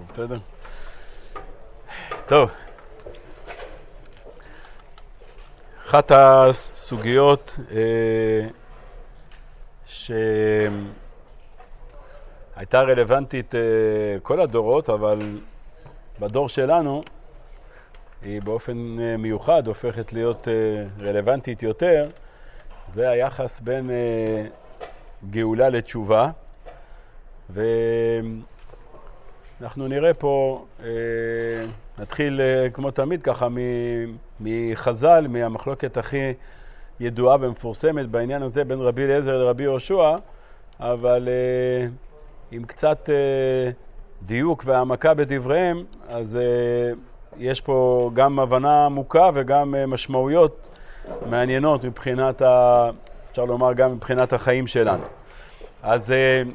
בסדר? טוב. אחת הסוגיות שהייתה רלוונטית כל הדורות, אבל בדור שלנו היא באופן מיוחד הופכת להיות רלוונטית יותר, זה היחס בין גאולה לתשובה. ואנחנו נראה פה, נתחיל כמו תמיד ככה מחז"ל, מהמחלוקת הכי ידועה ומפורסמת בעניין הזה בין רבי אליעזר לרבי יהושע, אבל עם קצת דיוק והעמקה בדבריהם, אז יש פה גם הבנה עמוקה וגם משמעויות מעניינות מבחינת, אפשר לומר גם מבחינת החיים שלנו. אז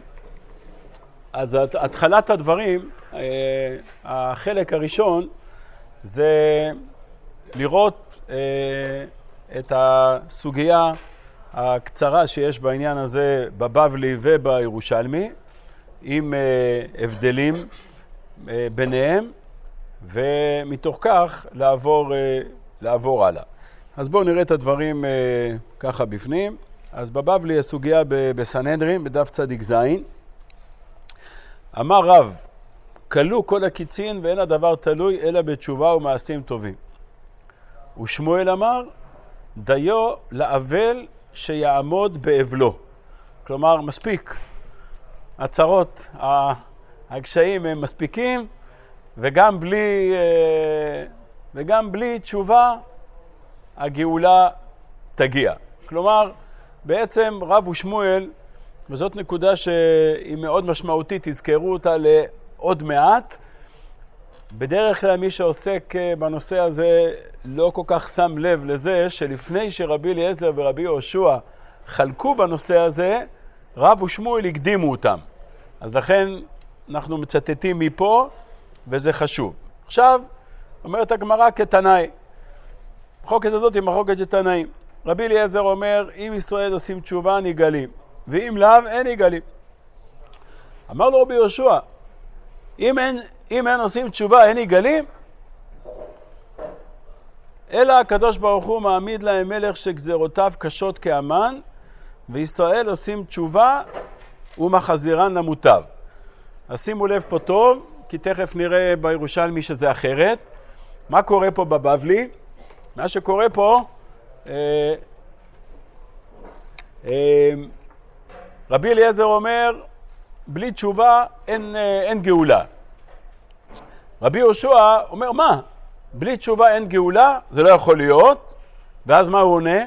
התחלת הדברים, החלק הראשון, זה לראות את הסוגיה הקצרה שיש בעניין הזה בבבלי ובירושלמי, עם הבדלים ביניהם, ומתוך כך לעבור הלאה. אז בואו נראה את הדברים ככה בפנים. אז בבבלי הסוגיה בסנהדרין, בדף צדיק זין, אמר רב, כלו כל הקיצין ואין הדבר תלוי אלא בתשובה ומעשים טובים. ושמואל אמר, דיו לאבל שיעמוד באבלו. כלומר, מספיק. הצרות, הקשיים הם מספיקים, וגם בלי תשובה הגאולה תגיע. כלומר, בעצם רב ושמואל, וזאת נקודה שהיא מאוד משמעותית, תזכרו אותה לעוד מעט. בדרך כלל מי שעוסק בנושא הזה לא כל כך שם לב לזה שלפני שרבי אליעזר ורבי יהושע חלקו בנושא הזה, רב ושמואל הקדימו אותם. אז לכן אנחנו מצטטים מפה, וזה חשוב. עכשיו, אומרת הגמרא כתנאי. מחלוקת הזאת היא מחלוקת של תנאים. רבי אליעזר אומר, אם ישראל עושים תשובה נגאלים, ואם לאו אין נגאלים. אמר לו רבי יהושע, אם אין עושים תשובה אין נגאלים, אלא הקדוש ברוך הוא מעמיד להם מלך שגזרותיו קשות כאמן, וישראל עושים תשובה ומחזירן למוטב. אז שימו לב פה טוב, כי תכף נראה בירושלמי שזה אחרת. מה קורה פה בבבלי? מה שקורה פה, רבי אליעזר אומר, בלי תשובה אין גאולה. רבי יהושע אומר, מה? בלי תשובה אין גאולה? זה לא יכול להיות. ואז מה הוא עונה?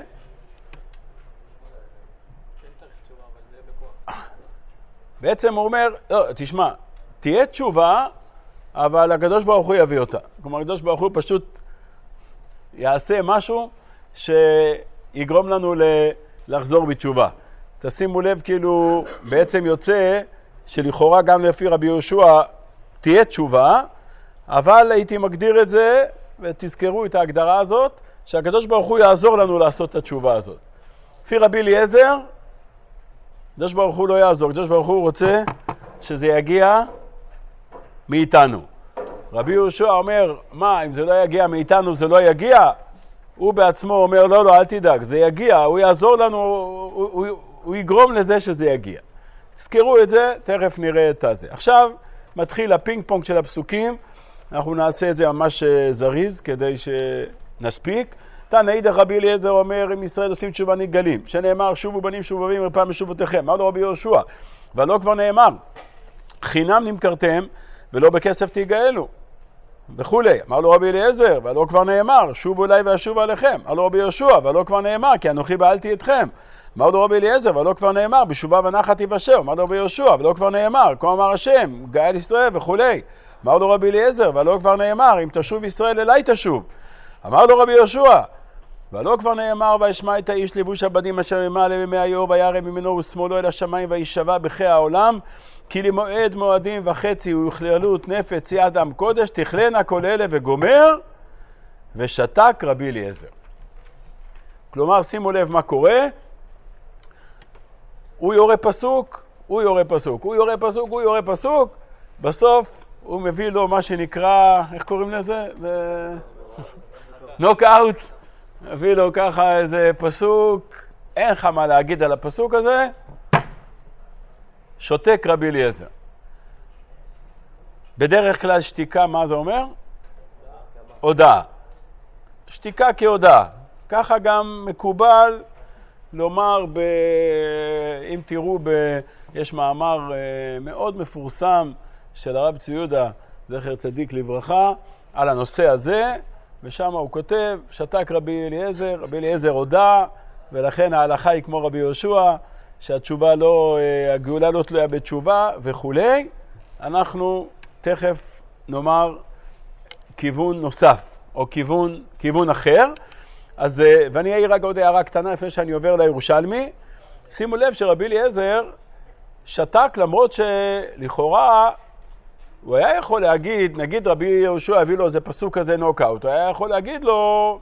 בעצם הוא אומר, לא, תשמע, תהיה תשובה, אבל הקדוש ברוך הוא יביא אותה. כלומר, הקדוש ברוך הוא פשוט יעשה משהו שיגרום לנו לחזור בתשובה. תשימו לב, כאילו, בעצם יוצא שלכאורה גם לפי רבי יהושע תהיה תשובה, אבל הייתי מגדיר את זה, ותזכרו את ההגדרה הזאת, שהקדוש ברוך הוא יעזור לנו לעשות את התשובה הזאת. לפי רבי אליעזר, הקדוש ברוך הוא לא יעזור, הקדוש ברוך הוא רוצה שזה יגיע מאיתנו. רבי יהושע אומר, מה, אם זה לא יגיע מאיתנו זה לא יגיע? הוא בעצמו אומר, לא, אל תדאג, זה יגיע, הוא יעזור לנו, הוא יגרום לזה שזה יגיע. תזכרו את זה, תכף נראה את זה. עכשיו מתחיל הפינג פונג של הפסוקים, אנחנו נעשה את זה ממש זריז כדי שנספיק. תנאידך רבי אליעזר אומר, אם ישראל עושים תשובה נגאלים, שנאמר, שובו בנים שובבים מרפא משובותיכם. אמר לו רבי יהושע, ולא כבר נאמר, חינם נמכרתם ולא בכסף תיגאלו, וכולי. אמר לו רבי אליעזר, ולא כבר נאמר, שובו אליי ואשוב עליכם. אמר לו רבי יהושע, ולא כבר נאמר, כי אנוכי בעלתי אתכם. אמר לו רבי אליעזר, ולא כבר נאמר, בשובה ונחת יבשר. אמר לו רבי יהושע, ולא כבר נאמר, כה אמר השם, גאל ישראל וכולי. אמר לו רבי אליעזר, ולא כבר נאמר, אם תשוב ישראל אליי תשוב. אמר לו רבי יהושע, ולא כבר נאמר, וישמע את האיש לבוש הבדים אשר ימה לימי היור, וירא ממנו ושמאלו אל השמיים, וישבע בחיי העולם, כי למועד מועדים וחצי וכללות נפץ יד עם קודש, תכלנה כל אלה וגומר, ושתק רבי אליעזר. כלומר, שימו לב מה קורה, הוא יורה פסוק, הוא יורה פסוק, הוא יורה פסוק, הוא יורה פסוק, בסוף הוא מביא לו מה שנקרא, איך קוראים לזה? נוקאוט. מביא לו ככה איזה פסוק, אין לך מה להגיד על הפסוק הזה, שותק רבי אליעזר. בדרך כלל שתיקה, מה זה אומר? הודעה. שתיקה כהודעה. ככה גם מקובל לומר, אם תראו, יש מאמר מאוד מפורסם של הרב צבי יהודה, זכר צדיק לברכה, על הנושא הזה, ושם הוא כותב, שתק רבי אליעזר, רבי אליעזר הודע, ולכן ההלכה היא כמו רבי יהושע, שהתשובה לא, הגאולה לא תלויה בתשובה וכולי. אנחנו תכף נאמר כיוון נוסף, או כיוון אחר. אז, ואני אעיר רק עוד הערה קטנה לפני שאני עובר לירושלמי. שימו לב שרבי אליעזר שתק, למרות שלכאורה הוא היה יכול להגיד, נגיד רבי יהושע הביא לו איזה פסוק כזה נוקאוט, הוא היה יכול להגיד לו,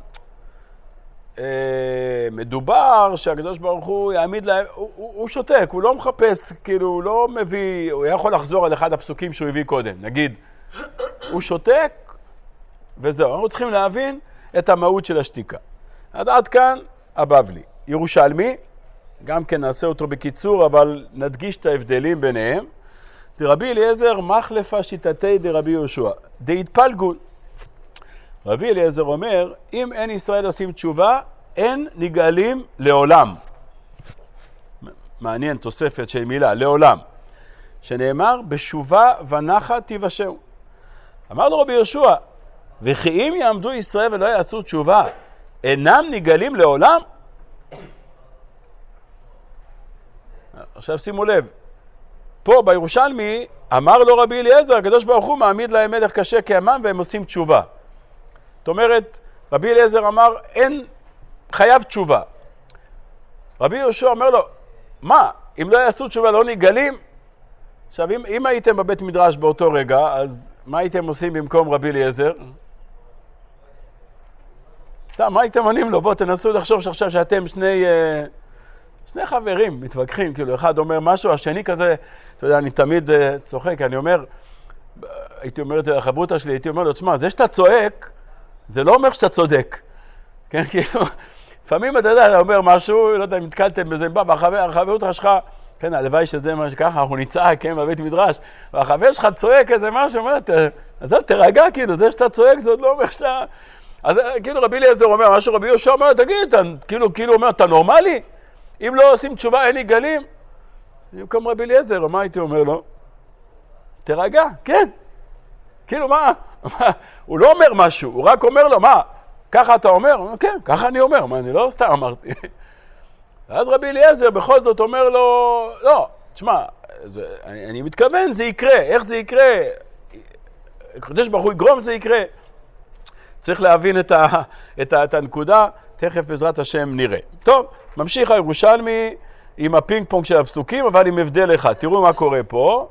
מדובר שהקדוש ברוך הוא יעמיד להם, הוא שותק, הוא לא מחפש, כאילו הוא לא מביא, הוא יכול לחזור על אחד הפסוקים שהוא הביא קודם, נגיד, הוא שותק, וזהו, אנחנו צריכים להבין את המהות של השתיקה. עד כאן הבבלי. ירושלמי, גם כן נעשה אותו בקיצור, אבל נדגיש את ההבדלים ביניהם. דרבי אליעזר מחלפה שיטתי דרבי יהושע, דהתפלגון. רבי אליעזר אומר, אם אין ישראל עושים תשובה, אין נגאלים לעולם. מעניין, תוספת של מילה, לעולם. שנאמר, בשובה ונחת תיוושעו. אמר לו רבי יהושע, וכי אם יעמדו ישראל ולא יעשו תשובה, אינם נגאלים לעולם? עכשיו שימו לב, פה בירושלמי אמר לו רבי אליעזר, הקדוש ברוך הוא מעמיד להם מלך קשה כימם והם עושים תשובה. זאת אומרת, רבי אליעזר אמר, אין חייב תשובה. רבי יהושע אומר לו, מה, אם לא יעשו תשובה לא נגאלים? עכשיו, אם הייתם בבית מדרש באותו רגע, אז מה הייתם עושים במקום רבי אליעזר? סתם, מה הייתם עונים לו? בואו תנסו לחשוב שעכשיו שאתם שני חברים מתווכחים, כאילו אחד אומר משהו, השני כזה, אתה יודע, אני תמיד צוחק, אני אומר, הייתי אומר את זה לחברותא שלי, הייתי אומר לו, תשמע, זה שאתה צועק, זה לא אומר שאתה צודק. כן, כאילו, לפעמים אתה יודע, אתה אומר משהו, לא יודע, אם התקלתם בזה, בא, והחברותא שלך, כן, הלוואי שזה מה שככה, אנחנו נצעק, כן, בבית מדרש, והחבר שלך צועק איזה משהו, אומר, אז תרגע, כאילו, זה שאתה צועק, זה עוד לא אומר שאתה... אז כאילו רבי אליעזר אומר משהו, רבי יהושע אומר, תגיד, כאילו אומר, אתה נורמלי? אם לא עושים תשובה, אין נגאלים? במקום רבי אליעזר, מה הייתי אומר לו? תרגע, כן. כאילו מה? הוא לא אומר משהו, הוא רק אומר לו, מה? ככה אתה אומר? הוא אומר, כן, ככה אני אומר, מה, אני לא סתם אמרתי. ואז רבי אליעזר בכל זאת אומר לו, לא, תשמע, אני מתכוון, זה יקרה, איך זה יקרה? הקדוש ברוך הוא יגרום, זה יקרה. צריך להבין את הנקודה, תכף בעזרת השם נראה. טוב, ממשיך הירושלמי עם הפינג פונג של הפסוקים, אבל עם הבדל אחד. תראו מה קורה פה.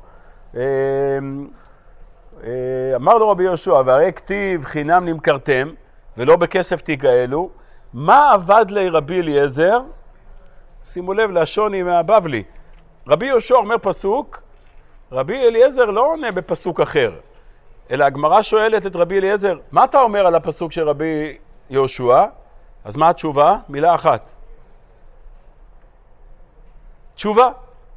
אמר לו רבי יהושע, והרי כתיב חינם נמכרתם, ולא בכסף תגאלו, מה עבד לי רבי אליעזר? שימו לב לשוני מהבבלי. רבי יהושע אומר פסוק, רבי אליעזר לא עונה בפסוק אחר. אלא הגמרא שואלת את רבי אליעזר, מה אתה אומר על הפסוק של רבי יהושע? אז מה התשובה? מילה אחת. תשובה.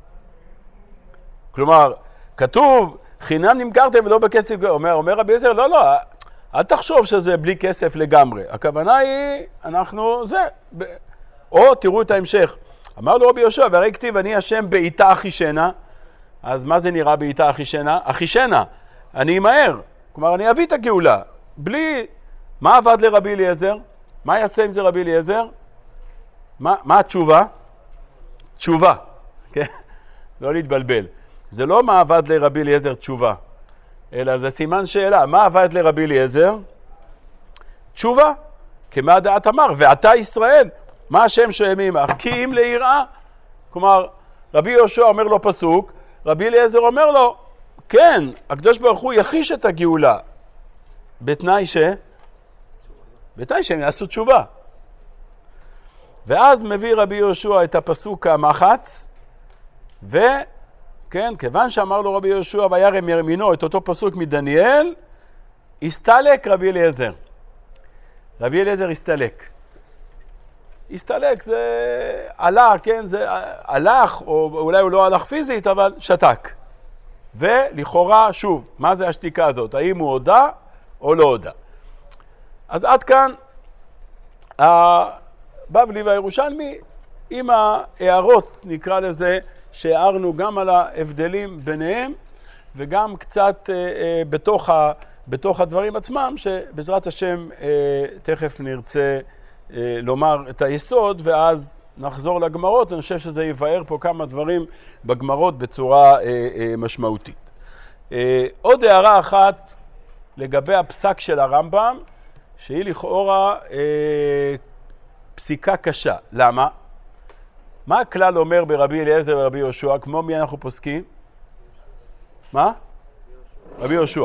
כלומר, כתוב, חינם נמכרתם ולא בכסף, אומר רבי אליעזר, לא, אל תחשוב שזה בלי כסף לגמרי. הכוונה היא, אנחנו, זה. או תראו את ההמשך. אמר לו רבי יהושע, והרי כתיב, אני השם בעיתה אחישנה. אז מה זה נראה בעיתה אחישנה? אחישנה. אני אמהר, כלומר אני אביא את הגאולה, בלי, מה עבד לרבי אליעזר? מה יעשה עם זה רבי אליעזר? מה התשובה? תשובה, כן? לא להתבלבל. זה לא מה עבד לרבי אליעזר תשובה, אלא זה סימן שאלה, מה עבד לרבי אליעזר? תשובה, כמה דעת אמר, ואתה ישראל, מה השם שואלים עמך? כי אם ליראה, כלומר רבי יהושע אומר לו פסוק, רבי אליעזר אומר לו, כן, הקדוש ברוך הוא יחיש את הגאולה, בתנאי שהם יעשו תשובה. ואז מביא רבי יהושע את הפסוק המחץ, כן, כיוון שאמר לו רבי יהושע וירם ימינו את אותו פסוק מדניאל, הסתלק רבי אליעזר. רבי אליעזר הסתלק. הסתלק זה הלך, כן, זה הלך, או אולי הוא לא הלך פיזית, אבל שתק. ולכאורה, שוב, מה זה השתיקה הזאת? האם הוא הודע או לא הודע? אז עד כאן, הבבלי והירושלמי, עם ההערות, נקרא לזה, שהערנו גם על ההבדלים ביניהם, וגם קצת בתוך הדברים עצמם, שבעזרת השם תכף נרצה לומר את היסוד, ואז נחזור לגמרות. אני חושב שזה יבאר פה כמה דברים בגמרות בצורה משמעותית. עוד הערה אחת לגבי הפסק של הרמב"ם, שהיא לכאורה פסיקה קשה. למה? מה הכלל אומר ברבי אליעזר ורבי יהושע? כמו מי אנחנו פוסקים? מה? רבי יהושע.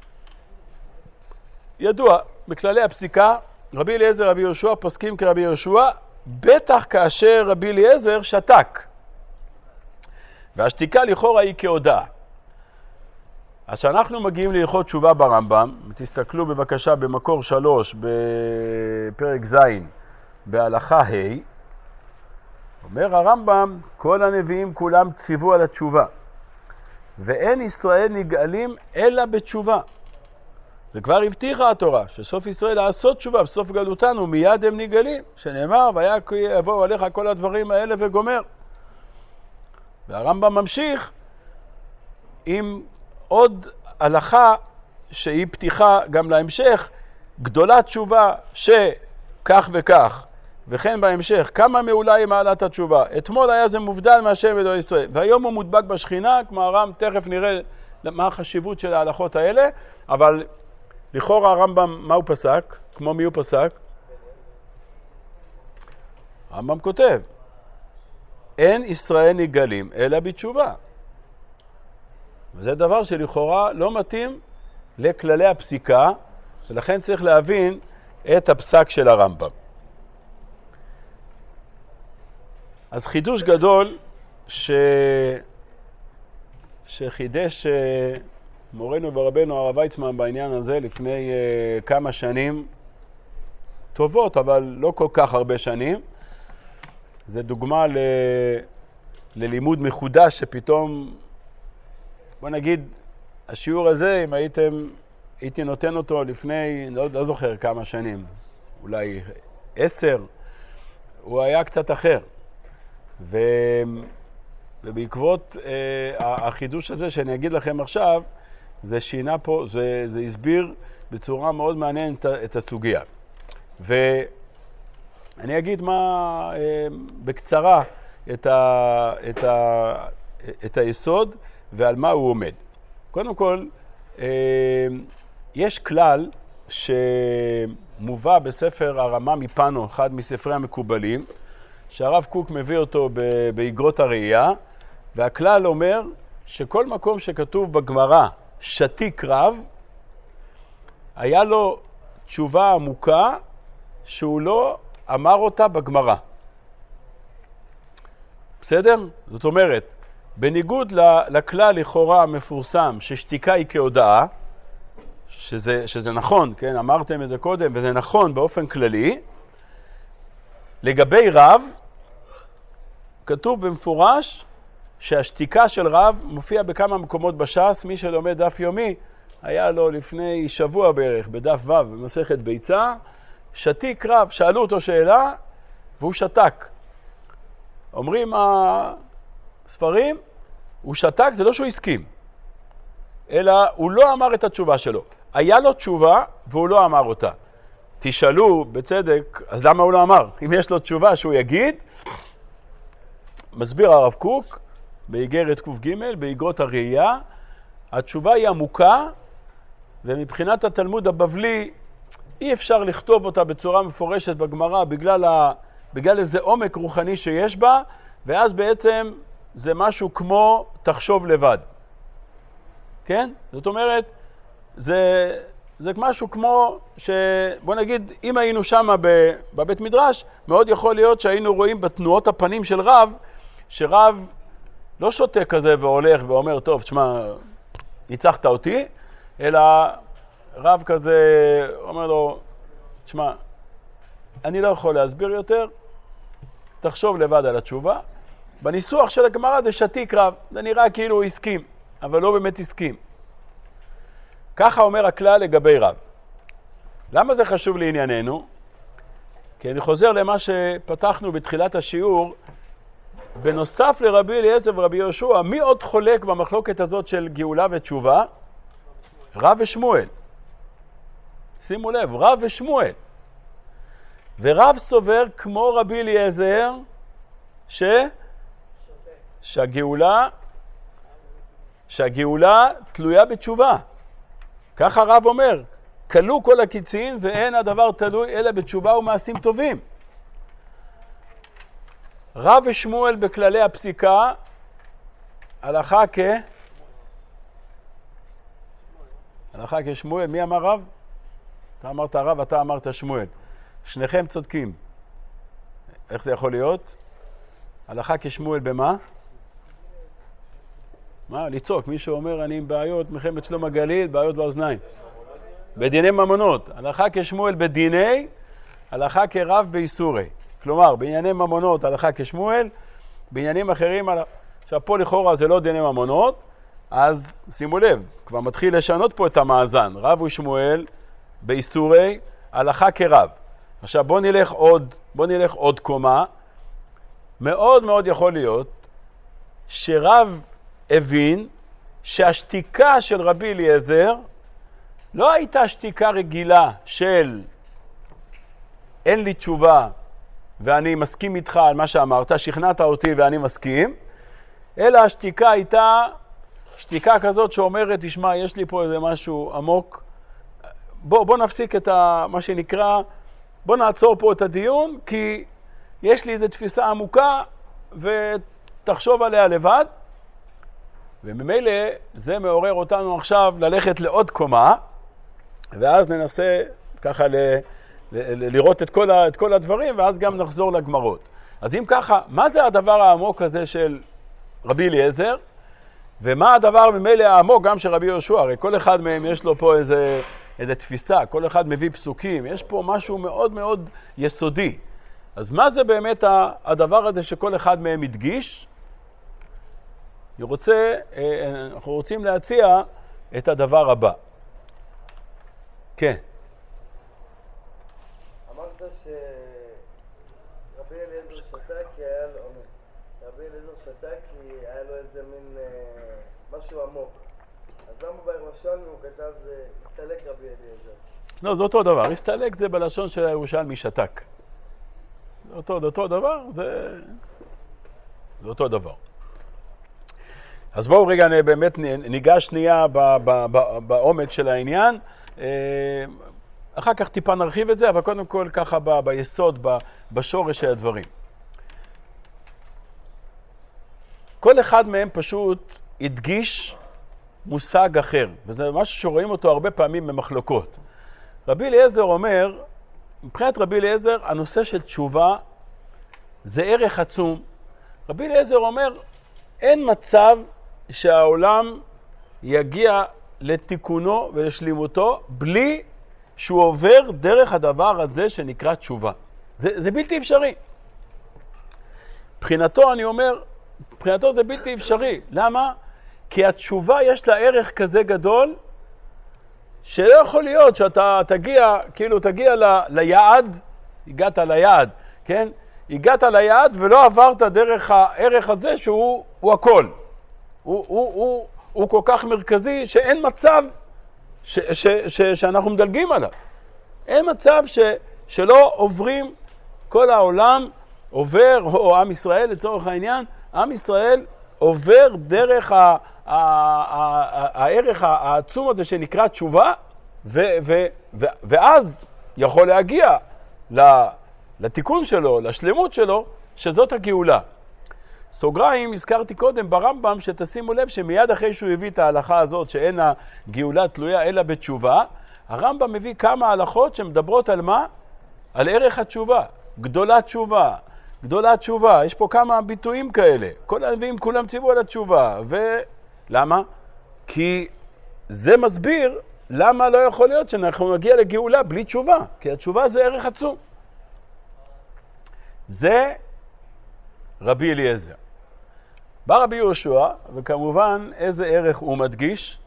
ידוע, בכללי הפסיקה, רבי אליעזר ורבי יהושע פוסקים כרבי יהושע, בטח כאשר רבי אליעזר שתק. והשתיקה לכאורה היא כהודעה. אז שאנחנו מגיעים להלכות תשובה ברמב"ם, תסתכלו בבקשה במקור 3 בפרק ז' בהלכה ה', אומר הרמב"ם, כל הנביאים כולם ציוו על התשובה, ואין ישראל נגאלים אלא בתשובה. וכבר הבטיחה התורה שסוף ישראל לעשות תשובה, בסוף גלותנו מיד הם נגאלים, שנאמר ויבואו עליך כל הדברים האלה וגומר. והרמב"ם ממשיך עם עוד הלכה שהיא פתיחה גם להמשך, גדולת תשובה שכך וכך, וכן בהמשך, כמה מעולה היא מעלת התשובה. אתמול היה זה מובדל מהשם אלוהי ישראל, והיום הוא מודבק בשכינה, כמו הרם, תכף נראה מה החשיבות של ההלכות האלה, אבל לכאורה הרמב"ם, מה הוא פסק? כמו מי הוא פסק? הרמב"ם כותב, אין ישראל נגאלים אלא בתשובה. וזה דבר שלכאורה לא מתאים לכללי הפסיקה, ולכן צריך להבין את הפסק של הרמב"ם. אז חידוש גדול שחידש מורנו ורבנו הרב ויצמן בעניין הזה לפני כמה שנים טובות, אבל לא כל כך הרבה שנים. זה דוגמה ללימוד מחודש שפתאום, בוא נגיד, השיעור הזה, אם הייתי נותן אותו לפני, לא זוכר כמה שנים, אולי 10, הוא היה קצת אחר. ובעקבות החידוש הזה שאני אגיד לכם עכשיו, זה שינה פה, זה הסביר בצורה מאוד מעניינת את הסוגיה. ואני אגיד בקצרה את היסוד ועל מה הוא עומד. קודם כל, יש כלל שמובא בספר הרמה מפנו, אחד מספרי המקובלים, שהרב קוק מביא אותו באגרות הראייה, והכלל אומר שכל מקום שכתוב בגמרא שתיק רב, היה לו תשובה עמוקה שהוא לא אמר אותה בגמרא. בסדר? זאת אומרת, בניגוד לכלל לכאורה המפורסם ששתיקה היא כהודעה, שזה נכון, כן? אמרתם את זה קודם, וזה נכון באופן כללי, לגבי רב, כתוב במפורש שהשתיקה של רב מופיע בכמה מקומות בש"ס. מי שלומד דף יומי, היה לו לפני שבוע בערך בדף ו' במסכת ביצה, שתיק רב, שאלו אותו שאלה והוא שתק. אומרים הספרים, הוא שתק, זה לא שהוא הסכים, אלא הוא לא אמר את התשובה שלו. היה לו תשובה והוא לא אמר אותה. תשאלו בצדק, אז למה הוא לא אמר? אם יש לו תשובה שהוא יגיד, מסביר הרב קוק באיגרת ק"ג, באיגרות הראייה, התשובה היא עמוקה, ומבחינת התלמוד הבבלי אי אפשר לכתוב אותה בצורה מפורשת בגמרא בגלל איזה עומק רוחני שיש בה, ואז בעצם זה משהו כמו תחשוב לבד. כן? זאת אומרת, זה משהו כמו בוא נגיד, אם היינו שם בבית מדרש, מאוד יכול להיות שהיינו רואים בתנועות הפנים של רב, שרב לא שותה כזה והולך ואומר, טוב, תשמע, ניצחת אותי, אלא רב כזה אומר לו, תשמע, אני לא יכול להסביר יותר, תחשוב לבד על התשובה. בניסוח של הגמרא זה שתיק רב, זה נראה כאילו הוא הסכים, אבל לא באמת הסכים. ככה אומר הכלל לגבי רב. למה זה חשוב לענייננו? כי אני חוזר למה שפתחנו בתחילת השיעור, בנוסף לרבי אליעזר ורבי יהושע, מי עוד חולק במחלוקת הזאת של גאולה ותשובה? רב ושמואל. שימו לב, רב ושמואל. ורב סובר כמו רבי אליעזר שהגאולה תלויה בתשובה. ככה רב אומר, כלו כל הקיצין ואין הדבר תלוי אלא בתשובה ומעשים טובים. רב ושמואל בכללי הפסיקה, הלכה כשמואל. מי אמר רב? אתה אמרת רב, אתה אמרת שמואל. שניכם צודקים. איך זה יכול להיות? הלכה כשמואל במה? מה? לצעוק. מישהו אומר, אני עם בעיות, מלחמת שלום הגליל, בעיות באוזניים. בדיני ממונות. הלכה כשמואל בדיני, הלכה כרב באיסורי. כלומר, בענייני ממונות הלכה כשמואל, בעניינים אחרים, עכשיו פה לכאורה זה לא דיני ממונות, אז שימו לב, כבר מתחיל לשנות פה את המאזן. רב ושמואל באיסורי, הלכה כרב. עכשיו בוא נלך עוד קומה. מאוד מאוד יכול להיות שרב הבין שהשתיקה של רבי אליעזר לא הייתה שתיקה רגילה של אין לי תשובה ואני מסכים איתך על מה שאמרת, שכנעת אותי ואני מסכים, אלא השתיקה הייתה שתיקה כזאת שאומרת, תשמע, יש לי פה איזה משהו עמוק, בוא נפסיק את מה שנקרא, בוא נעצור פה את הדיון, כי יש לי איזו תפיסה עמוקה ותחשוב עליה לבד, וממילא זה מעורר אותנו עכשיו ללכת לעוד קומה, ואז ננסה ככה לראות את כל הדברים, ואז גם נחזור לגמרות. אז אם ככה, מה זה הדבר העמוק הזה של רבי אליעזר? ומה הדבר ממילא העמוק גם של רבי יהושע? הרי כל אחד מהם יש לו פה איזה תפיסה, כל אחד מביא פסוקים, יש פה משהו מאוד מאוד יסודי. אז מה זה באמת הדבר הזה שכל אחד מהם הדגיש? אנחנו רוצים להציע את הדבר הבא. כן. אמרת שרבי אליעזר שתק כי היה לו רבי אליעזר שתק כי היה לו איזה מין משהו עמוק. אז למה בירושלמי הוא כתב הסתלק רבי אליעזר? לא, זה אותו דבר. הסתלק זה בלשון של הירושלמי שתק. אותו דבר, זה אותו דבר. אז בואו רגע באמת ניגש שנייה בעומק של העניין. אחר כך טיפה נרחיב את זה, אבל קודם כל ככה ביסוד, בשורש של הדברים. כל אחד מהם פשוט הדגיש מושג אחר, וזה משהו שרואים אותו הרבה פעמים במחלוקות. רבי אליעזר אומר, מבחינת רבי אליעזר, הנושא של תשובה זה ערך עצום. רבי אליעזר אומר, אין מצב שהעולם יגיע לתיקונו ולשלימותו בלי שהוא עובר דרך הדבר הזה שנקרא תשובה. זה בלתי אפשרי. מבחינתו אני אומר, מבחינתו זה בלתי אפשרי. למה? כי התשובה יש לה ערך כזה גדול, שלא יכול להיות שאתה תגיע ליעד, הגעת ליעד, כן? הגעת ליעד ולא עברת דרך הערך הזה שהוא הכל. הוא כל כך מרכזי שאין מצב שאנחנו מדלגים עליו. אין מצב שלא עוברים כל העולם, עובר, או עם ישראל לצורך העניין, עם ישראל עובר דרך הערך העצום הזה שנקרא תשובה, ואז יכול להגיע לתיקון שלו, לשלמות שלו, שזאת הגאולה. סוגריים, הזכרתי קודם ברמב"ם שתשימו לב שמיד אחרי שהוא הביא את ההלכה הזאת שאין הגאולה תלויה אלא בתשובה, הרמב"ם מביא כמה הלכות שמדברות על מה? על ערך התשובה, גדולת תשובה, גדולה תשובה. יש פה כמה ביטויים כאלה. כל הנביאים כולם ציוו על התשובה. ולמה? כי זה מסביר למה לא יכול להיות שאנחנו נגיע לגאולה בלי תשובה. כי התשובה זה ערך עצום. זה רבי אליעזר. בא רבי יהושע, וכמובן איזה ערך הוא מדגיש?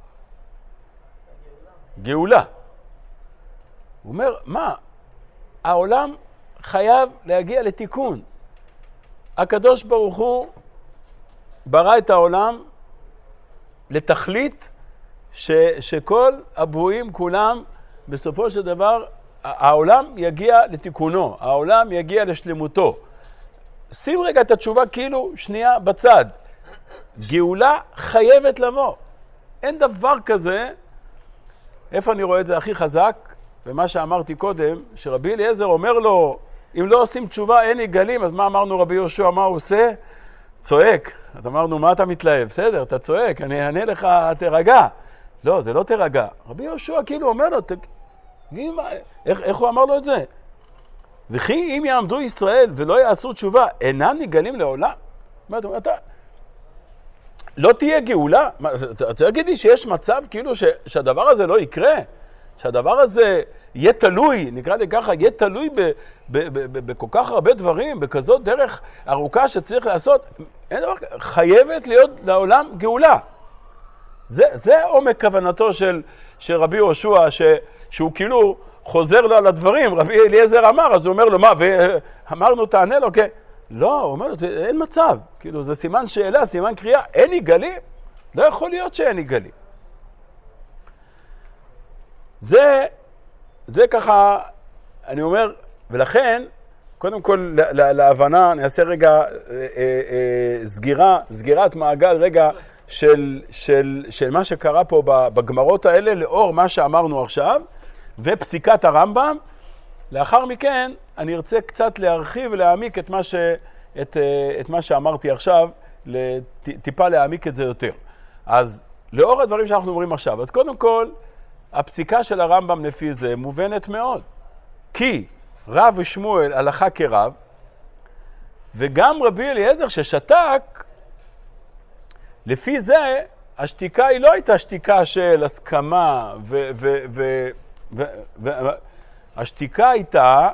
גאולה. הוא אומר, מה? העולם חייב להגיע לתיקון. הקדוש ברוך הוא ברא את העולם לתכלית שכל הברואים כולם בסופו של דבר העולם יגיע לתיקונו, העולם יגיע לשלמותו. שים רגע את התשובה כאילו שנייה בצד. גאולה חייבת לבוא. אין דבר כזה. איפה אני רואה את זה הכי חזק? במה שאמרתי קודם, שרבי אליעזר אומר לו, אם לא עושים תשובה אין יגלים, אז מה אמרנו רבי יהושע, מה הוא עושה? צועק. אז אמרנו, מה אתה מתלהב? בסדר, אתה צועק, אני אענה לך, תרגע. לא, זה לא תרגע. רבי יהושע כאילו אומר לו, איך הוא אמר לו את זה? וכי אם יעמדו ישראל ולא יעשו תשובה, אינם נגלים לעולם? מה אתה אומר? לא תהיה גאולה? אתה רוצה להגיד לי שיש מצב כאילו שהדבר הזה לא יקרה? שהדבר הזה יהיה תלוי, נקרא לי ככה, יהיה תלוי בכל כך הרבה דברים, בכזאת דרך ארוכה שצריך לעשות? אין דבר, חייבת להיות לעולם גאולה. זה עומק כוונתו של רבי יהושע, שהוא כאילו חוזר לו על הדברים. רבי אליעזר אמר, אז הוא אומר לו, מה? ואמרנו, תענה לו, כן. לא, הוא אומר לו, אין מצב. כאילו, זה סימן שאלה, סימן קריאה. אין יגלים? לא יכול להיות שאין יגלים. זה ככה, אני אומר, ולכן, קודם כל, להבנה, אני אעשה רגע סגירת מעגל, רגע, של מה שקרה פה בגמרות האלה, לאור מה שאמרנו עכשיו, ופסיקת הרמב"ם. לאחר מכן, אני ארצה קצת להרחיב ולהעמיק את מה שאמרתי עכשיו, טיפה להעמיק את זה יותר. אז לאור הדברים שאנחנו אומרים עכשיו, אז קודם כל, הפסיקה של הרמב"ם לפי זה מובנת מאוד. כי רב ושמואל הלכה כרב, וגם רבי אליעזר ששתק, לפי זה, השתיקה היא לא הייתה שתיקה של הסכמה, השתיקה הייתה,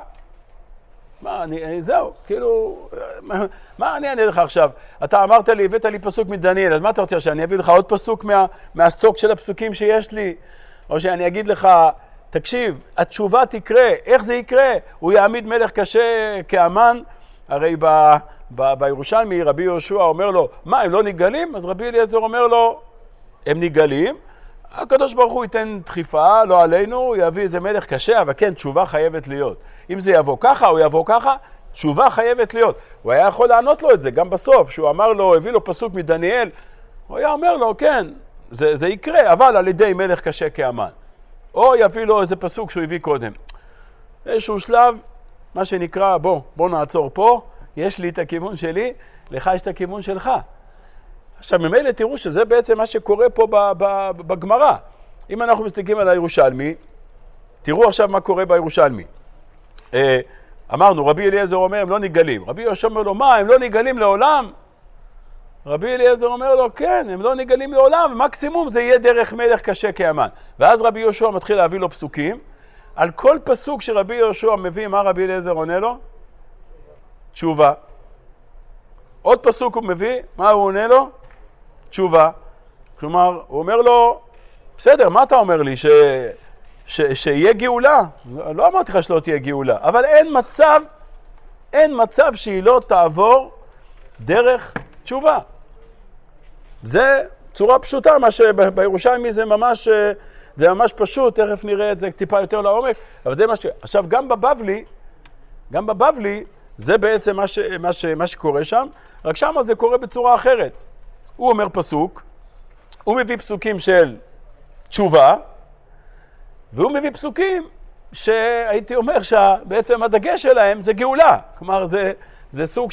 זהו, כאילו, מה אני אענה לך עכשיו? אתה אמרת לי, הבאת לי פסוק מדניאל, אז מה אתה רוצה, שאני אביא לך עוד פסוק מהסטוק של הפסוקים שיש לי? או שאני אגיד לך, תקשיב, התשובה תקרה, איך זה יקרה? הוא יעמיד מלך קשה כאמן, הרי בירושלמי רבי יהושע אומר לו, מה, הם לא נגלים? אז רבי אליעזר אומר לו, הם נגלים, הקדוש ברוך הוא ייתן דחיפה, לא עלינו, הוא יביא איזה מלך קשה, אבל כן, תשובה חייבת להיות. אם זה יבוא ככה או יבוא ככה, תשובה חייבת להיות. הוא היה יכול לענות לו את זה, גם בסוף, שהוא אמר לו, הביא לו פסוק מדניאל, הוא היה אומר לו, כן, זה יקרה, אבל על ידי מלך קשה כאמן. או יביא לו איזה פסוק שהוא הביא קודם. איזשהו שלב, מה שנקרא, בוא נעצור פה, יש לי את הכיוון שלי, לך יש את הכיוון שלך. עכשיו, ממילא תראו שזה בעצם מה שקורה פה בגמרא. אם אנחנו מסתכלים על הירושלמי, תראו עכשיו מה קורה בירושלמי. אמרנו, רבי אליעזר אומר, הם לא נגלים. רבי יהושע אומר לו, מה, הם לא נגלים לעולם? רבי אליעזר אומר לו, כן, הם לא נגלים לעולם, ומקסימום זה יהיה דרך מלך קשה כאמן. ואז רבי יהושע מתחיל להביא לו פסוקים. על כל פסוק שרבי יהושע מביא, מה רבי אליעזר עונה לו? תשובה. עוד פסוק הוא מביא, מה הוא עונה לו? תשובה. כלומר, הוא אומר לו, בסדר, מה אתה אומר לי? שיהיה גאולה? לא אמרתי לך שלא תהיה גאולה, אבל אין מצב שהיא לא תעבור דרך תשובה. זה צורה פשוטה, מה שבירושלמי זה ממש פשוט, תכף נראה את זה טיפה יותר לעומק, אבל זה עכשיו, גם בבבלי, זה בעצם מה שקורה שם, רק שם זה קורה בצורה אחרת. הוא אומר פסוק, הוא מביא פסוקים של תשובה, והוא מביא פסוקים שהייתי אומר שבעצם הדגש שלהם זה גאולה. כלומר, זה סוג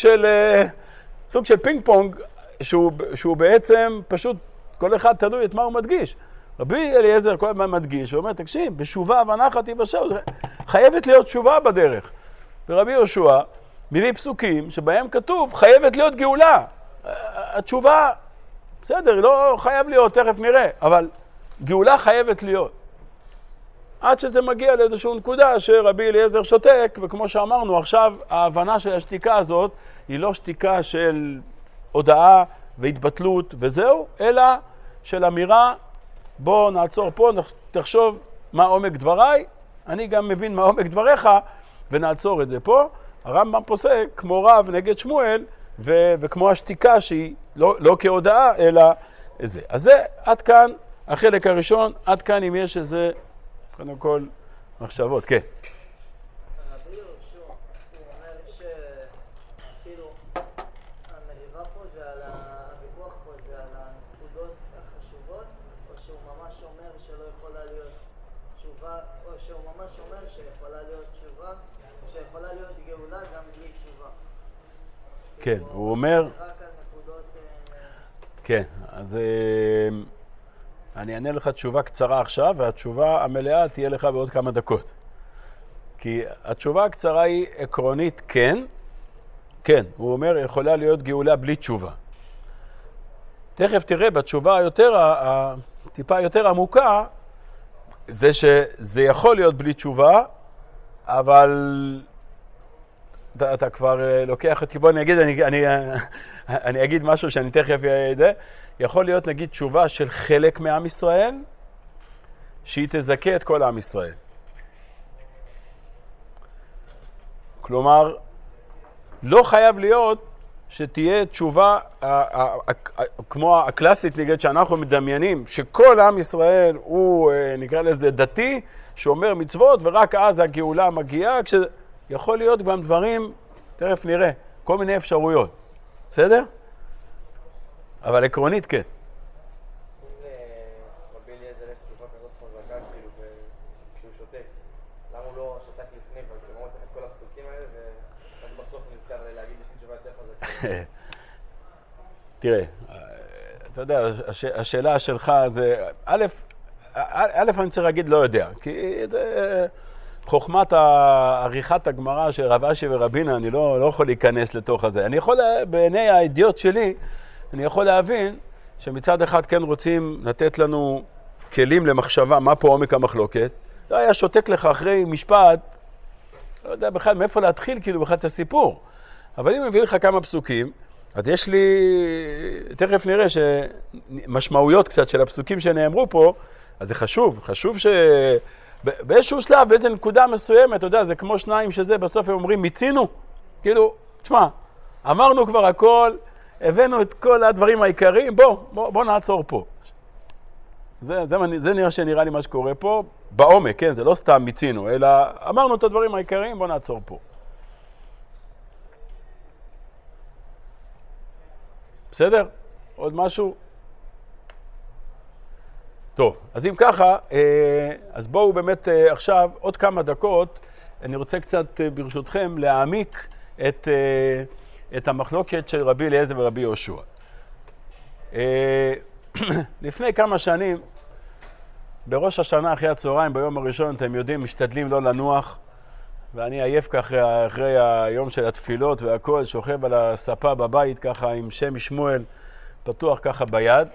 של פינג פונג, שהוא בעצם פשוט כל אחד תלוי את מה הוא מדגיש. רבי אליעזר כל הזמן מדגיש, הוא אומר, תקשיב, בשובה ונחת יבשהו, חייבת להיות תשובה בדרך. ורבי יהושע, מביא פסוקים שבהם כתוב חייבת להיות גאולה. התשובה, בסדר, לא חייב להיות, תכף נראה, אבל גאולה חייבת להיות. עד שזה מגיע לאיזושהי נקודה שרבי אליעזר שותק, וכמו שאמרנו עכשיו, ההבנה של השתיקה הזאת היא לא שתיקה של הודעה והתבטלות וזהו, אלא של אמירה, בוא נעצור פה, תחשוב מה עומק דבריי, אני גם מבין מה עומק דבריך, ונעצור את זה פה. הרמב"ם פוסק כמו רב נגד שמואל, וכמו השתיקה שהיא לא כהודעה, אלא זה. אז זה עד כאן החלק הראשון, עד כאן אם יש איזה, קודם כל, מחשבות, כן. רבי יהושע, הוא אומר שכאילו המריבה פה זה על הוויכוח פה זה על הנקודות החשובות, או שהוא ממש אומר שלא יכולה להיות תשובה, או שהוא ממש אומר שיכולה להיות תשובה, שיכולה להיות גאולה גם בלי תשובה. כן, הוא אומר... רק על נקודות... כן, אז אני אענה לך תשובה קצרה עכשיו, והתשובה המלאה תהיה לך בעוד כמה דקות. כי התשובה הקצרה היא עקרונית כן, כן, הוא אומר יכולה להיות גאולה בלי תשובה. תכף תראה בתשובה טיפה יותר עמוקה, זה שזה יכול להיות בלי תשובה, אבל אתה כבר לוקח אותי, בוא אני אגיד משהו שאני תכף ידע. יכול להיות נגיד תשובה של חלק מעם ישראל, שהיא תזכה את כל עם ישראל. כלומר, לא חייב להיות שתהיה תשובה כמו הקלאסית נגיד שאנחנו מדמיינים, שכל עם ישראל הוא נקרא לזה דתי, שאומר מצוות ורק אז הגאולה מגיעה, יכול להיות גם דברים, תכף נראה, כל מיני אפשרויות. בסדר? אבל עקרונית כן. רבי אליעזר יש תשובה כזאת חזקה, כאילו, כשהוא שותק. למה הוא לא שותק לפני, ולמה הוא צריך את כל הפסוקים האלה, ורק בסוף נזכר להגיד יש לי תשובה יותר חזקה. תראה, אתה יודע, השאלה שלך זה, א', אני צריך להגיד לא יודע, כי חוכמת עריכת הגמרא של רב אשי ורבינה, אני לא יכול להיכנס לתוך הזה. אני יכול, בעיני האידיוט שלי, אני יכול להבין שמצד אחד כן רוצים לתת לנו כלים למחשבה, מה פה עומק המחלוקת. לא היה שותק לך אחרי משפט, לא יודע בכלל מאיפה להתחיל כאילו בכלל את הסיפור. אבל אם מביא לך כמה פסוקים, אז יש לי, תכף נראה שמשמעויות קצת של הפסוקים שנאמרו פה, אז זה חשוב באיזשהו שלב, באיזו נקודה מסוימת, אתה יודע, זה כמו שניים שזה, בסוף הם אומרים, מיצינו. כאילו, תשמע, אמרנו כבר הכל, הבאנו את כל הדברים העיקריים, בוא נעצור פה. זה נראה לי מה שקורה פה, בעומק, כן, זה לא סתם מיצינו, אלא אמרנו את הדברים העיקריים, בוא נעצור פה. בסדר? עוד משהו? טוב, אז אם ככה, אז בואו באמת עכשיו, עוד כמה דקות, אני רוצה קצת ברשותכם להעמיק את המחלוקת של רבי אליעזר ורבי יהושע. לפני כמה שנים, בראש השנה אחרי הצהריים, ביום הראשון, אתם יודעים, משתדלים לא לנוח, ואני עייף ככה אחרי היום של התפילות והכל, שוכב על הספה בבית ככה עם שם שמואל פתוח ככה ביד,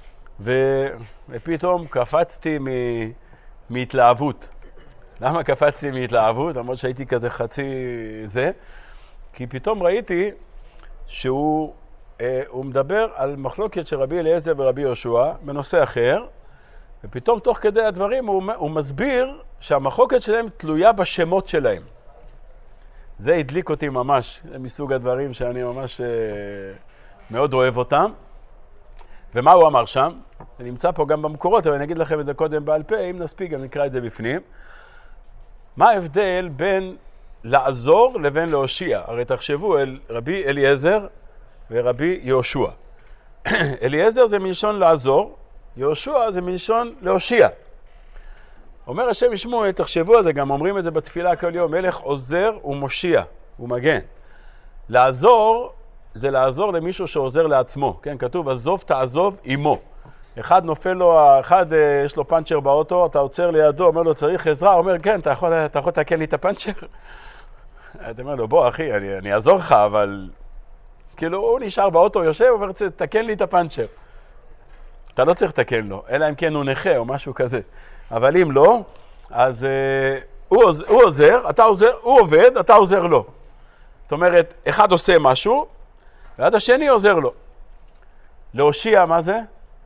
ופתאום קפצתי מהתלהבות. למה קפצתי מהתלהבות? למרות שהייתי כזה חצי זה, כי פתאום ראיתי שהוא מדבר על מחלוקת של רבי אליעזר ורבי יהושע בנושא אחר, ופתאום תוך כדי הדברים הוא מסביר שהמחלוקת שלהם תלויה בשמות שלהם. זה הדליק אותי ממש, זה מסוג הדברים שאני ממש מאוד אוהב אותם. ומה הוא אמר שם? זה נמצא פה גם במקורות, אבל אני אגיד לכם את זה קודם בעל פה, אם נספיק גם נקרא את זה בפנים. מה ההבדל בין לעזור לבין להושיע? הרי תחשבו אל רבי אליעזר ורבי יהושע. אליעזר זה מלשון לעזור, יהושע זה מלשון להושיע. אומר השם ישמעו, תחשבו על זה, גם אומרים את זה בתפילה כל יום, מלך עוזר ומושיע, הוא מגן. לעזור זה לעזור למישהו שעוזר לעצמו, כן? כתוב, עזוב תעזוב עמו. אחד נופל לו, אחד יש לו פנצ'ר באוטו, אתה עוצר לידו, אומר לו, צריך עזרה, אומר, כן, אתה יכול לתקן לי את הפנצ'ר? אתה אומר לו, בוא אחי, אני אעזור לך, אבל כאילו הוא נשאר באוטו, יושב, אומר, תקן לי את הפנצ'ר. אתה לא צריך לתקן לו, אלא אם כן הוא נכה או משהו כזה. אבל אם לא, אז הוא עוזר, הוא עובד, אתה עוזר לו. זאת אומרת, אחד עושה משהו, ואז השני עוזר לו. להושיע, מה זה?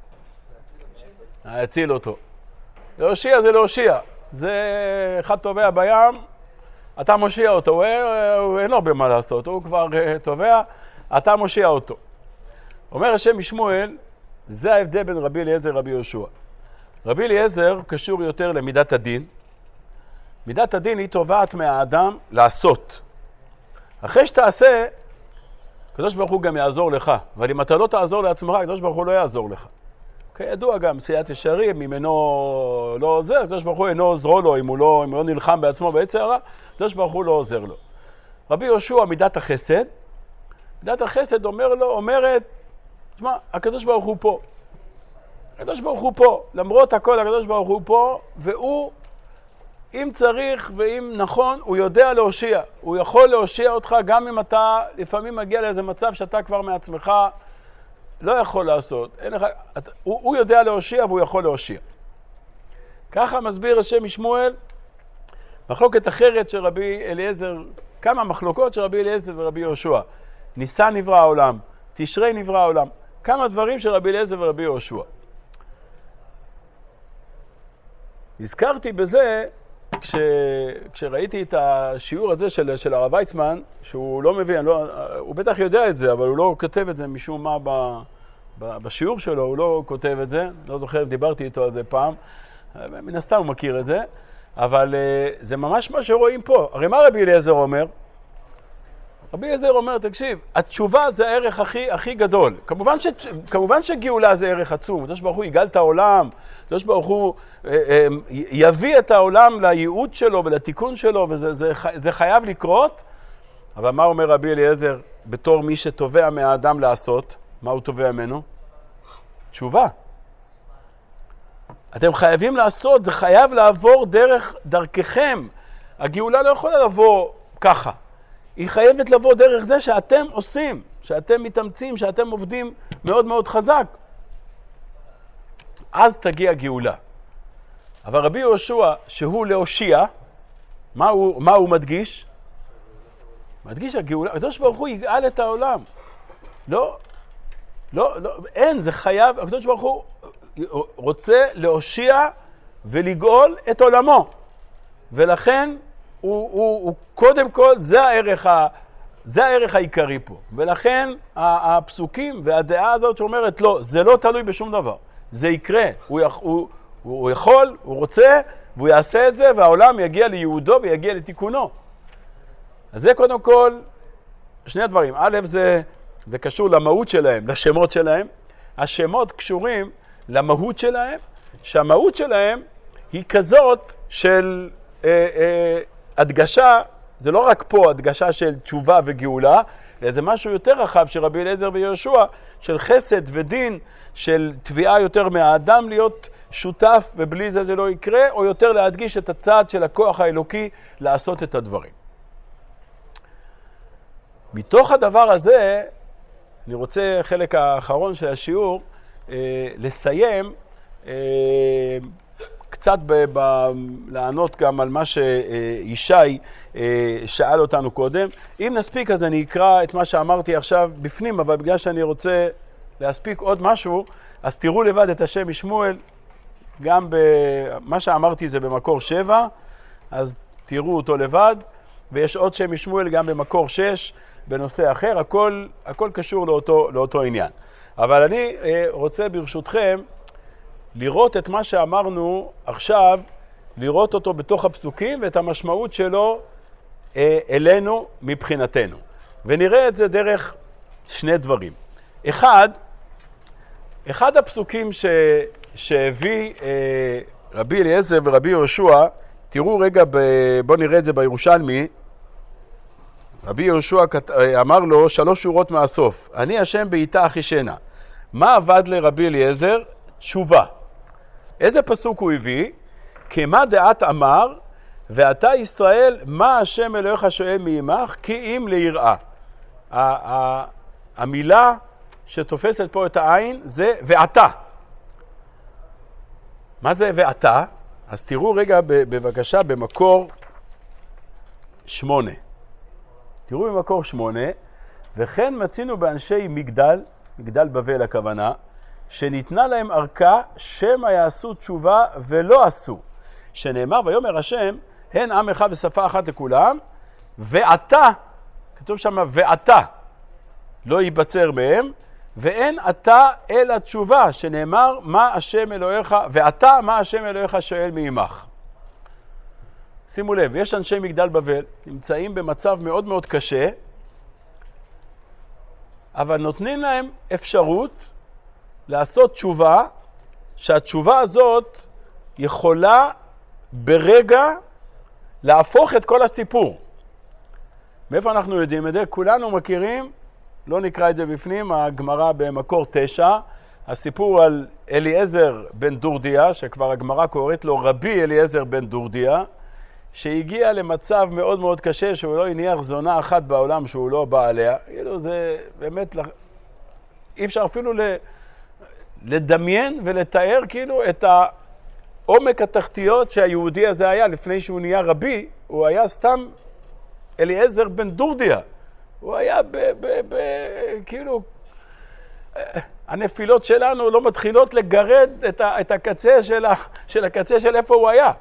להציל אותו. להושיע זה להושיע. זה אחד טובע בים, אתה מושיע אותו, הוא אין הרבה מה לעשות, הוא כבר טובע, אתה מושיע אותו. אומר השם משמואל, זה ההבדל בין רבי אליעזר ורבי יהושע. רבי אליעזר קשור יותר למידת הדין. מידת הדין היא תובעת מהאדם לעשות. אחרי שתעשה, הקדוש ברוך הוא גם יעזור לך. אבל אם אתה לא תעזור לעצמך, הקדוש ברוך הוא לא יעזור לך. כידוע גם, סייעת ישרים, אם אינו לא עוזר, הקדוש ברוך הוא אינו עוזרו לו, אם הוא לא נלחם בעצמו ביצר הרע, הקדוש ברוך הוא לא עוזר לו. רבי יהושע, מידת החסד, מידת החסד אומרת, תשמע, הקדוש ברוך הוא פה. הקדוש ברוך הוא פה. למרות הכל, הקדוש ברוך הוא פה, והוא, אם צריך ואם נכון, הוא יודע להושיע. הוא יכול להושיע אותך גם אם אתה לפעמים מגיע לאיזה מצב שאתה כבר מעצמך לא יכול לעשות. הוא יודע להושיע והוא יכול להושיע. ככה מסביר השם משמואל, מחלוקת אחרת של רבי אליעזר, כמה מחלוקות של רבי אליעזר ורבי יהושע. ניסן נברא העולם, תשרי נברא העולם. כמה דברים של רבי אליעזר ורבי יהושע. הזכרתי בזה כשראיתי את השיעור הזה של הרב ויצמן, שהוא לא מבין, הוא בטח יודע את זה, אבל הוא לא כותב את זה משום מה בשיעור שלו, הוא לא כותב את זה, לא זוכר אם דיברתי איתו על זה פעם, מן הסתם הוא מכיר את זה, אבל זה ממש מה שרואים פה. הרי מה רבי אליעזר אומר? רבי אליעזר אומר, תקשיב, התשובה זה הערך הכי גדול. כמובן שגאולה זה ערך עצום. הקדוש ברוך הוא יגאל את העולם, הקדוש ברוך הוא יביא את העולם לייעוד שלו ולתיקון שלו, וזה חייב לקרות. אבל מה אומר רבי אליעזר בתור מי שתובע מהאדם לעשות? מה הוא תובע ממנו? תשובה. אתם חייבים לעשות, זה חייב לעבור דרככם. הגאולה לא יכולה לבוא ככה. היא חייבת לבוא דרך זה שאתם עושים, שאתם מתאמצים, שאתם עובדים מאוד מאוד חזק. אז תגיע גאולה. אבל רבי יהושע, שהוא להושיע, מה הוא מדגיש? מדגיש הגאולה. הקדוש ברוך הוא יגאל את העולם. לא, אין, זה חייב. הקדוש ברוך הוא רוצה להושיע ולגאול את עולמו. ולכן הוא קודם כל, זה הערך העיקרי פה. ולכן הפסוקים והדעה הזאת שאומרת, לא, זה לא תלוי בשום דבר. זה יקרה. הוא יכול, הוא רוצה, והוא יעשה את זה, והעולם יגיע ליהודו ויגיע לתיקונו. אז זה קודם כל שני הדברים. א', זה קשור למהות שלהם, לשמות שלהם. השמות קשורים למהות שלהם, שהמהות שלהם היא כזאת של הדגשה, זה לא רק פה הדגשה של תשובה וגאולה, אלא זה משהו יותר רחב של רבי אליעזר ויהושע, של חסד ודין, של תביעה יותר מהאדם להיות שותף, ובלי זה לא יקרה, או יותר להדגיש את הצד של הכוח האלוקי לעשות את הדברים. מתוך הדבר הזה, אני רוצה חלק האחרון של השיעור, לסיים קצת לענות גם על מה שישי שאל אותנו קודם. אם נספיק אז אני אקרא את מה שאמרתי עכשיו בפנים, אבל בגלל שאני רוצה להספיק עוד משהו, אז תראו לבד את השם משמואל, גם מה שאמרתי זה במקור 7, אז תראו אותו לבד, ויש עוד שם משמואל גם במקור 6, בנושא אחר, הכל קשור לאותו עניין. אבל אני רוצה ברשותכם לראות את מה שאמרנו עכשיו, לראות אותו בתוך הפסוקים ואת המשמעות שלו אלינו מבחינתנו. ונראה את זה דרך שני דברים. אחד הפסוקים שהביא רבי אליעזר ורבי יהושע, תראו רגע, בואו נראה את זה בירושלמי. רבי יהושע אמר לו 3 שורות מהסוף, אני השם בעיתה אחישנה. מה עבד לרבי אליעזר? תשובה. איזה פסוק הוא הביא? כמה דעת אמר, ואתה ישראל, מה השם אלוהיך שואל מעמך? כי אם ליראה. המילה שתופסת פה את העין זה ואתה. מה זה ואתה? אז תראו רגע בבקשה במקור 8. תראו במקור 8, וכן מצינו באנשי מגדל בבל הכוונה, שניתנה להם ארכה שמא יעשו תשובה ולא עשו. שנאמר ויאמר השם, הן עם אחד ושפה אחת לכולם, ואתה, כתוב שם ואתה, לא ייבצר מהם, ואין אתה אלא תשובה, שנאמר מה השם אלוהיך, ואתה מה השם אלוהיך שואל מעמך. שימו לב, יש אנשי מגדל בבל, נמצאים במצב מאוד מאוד קשה, אבל נותנים להם אפשרות לעשות תשובה, שהתשובה הזאת יכולה ברגע להפוך את כל הסיפור. מאיפה אנחנו יודעים את זה? כולנו מכירים, לא נקרא את זה בפנים, הגמרא במקור 9, הסיפור על אליעזר בן דורדיה, שכבר הגמרא קוראת לו רבי אליעזר בן דורדיה, שהגיע למצב מאוד מאוד קשה, שהוא לא הניח זונה אחת בעולם שהוא לא בא עליה. זה באמת, אי אפשר אפילו לדמיין ולתאר כאילו את העומק התחתיות שהיהודי הזה היה לפני שהוא נהיה רבי. הוא היה סתם אליעזר בן דורדיה. הוא היה כאילו, הנפילות שלנו לא מתחילות לגרד את הקצה של הקצה של איפה הוא היה.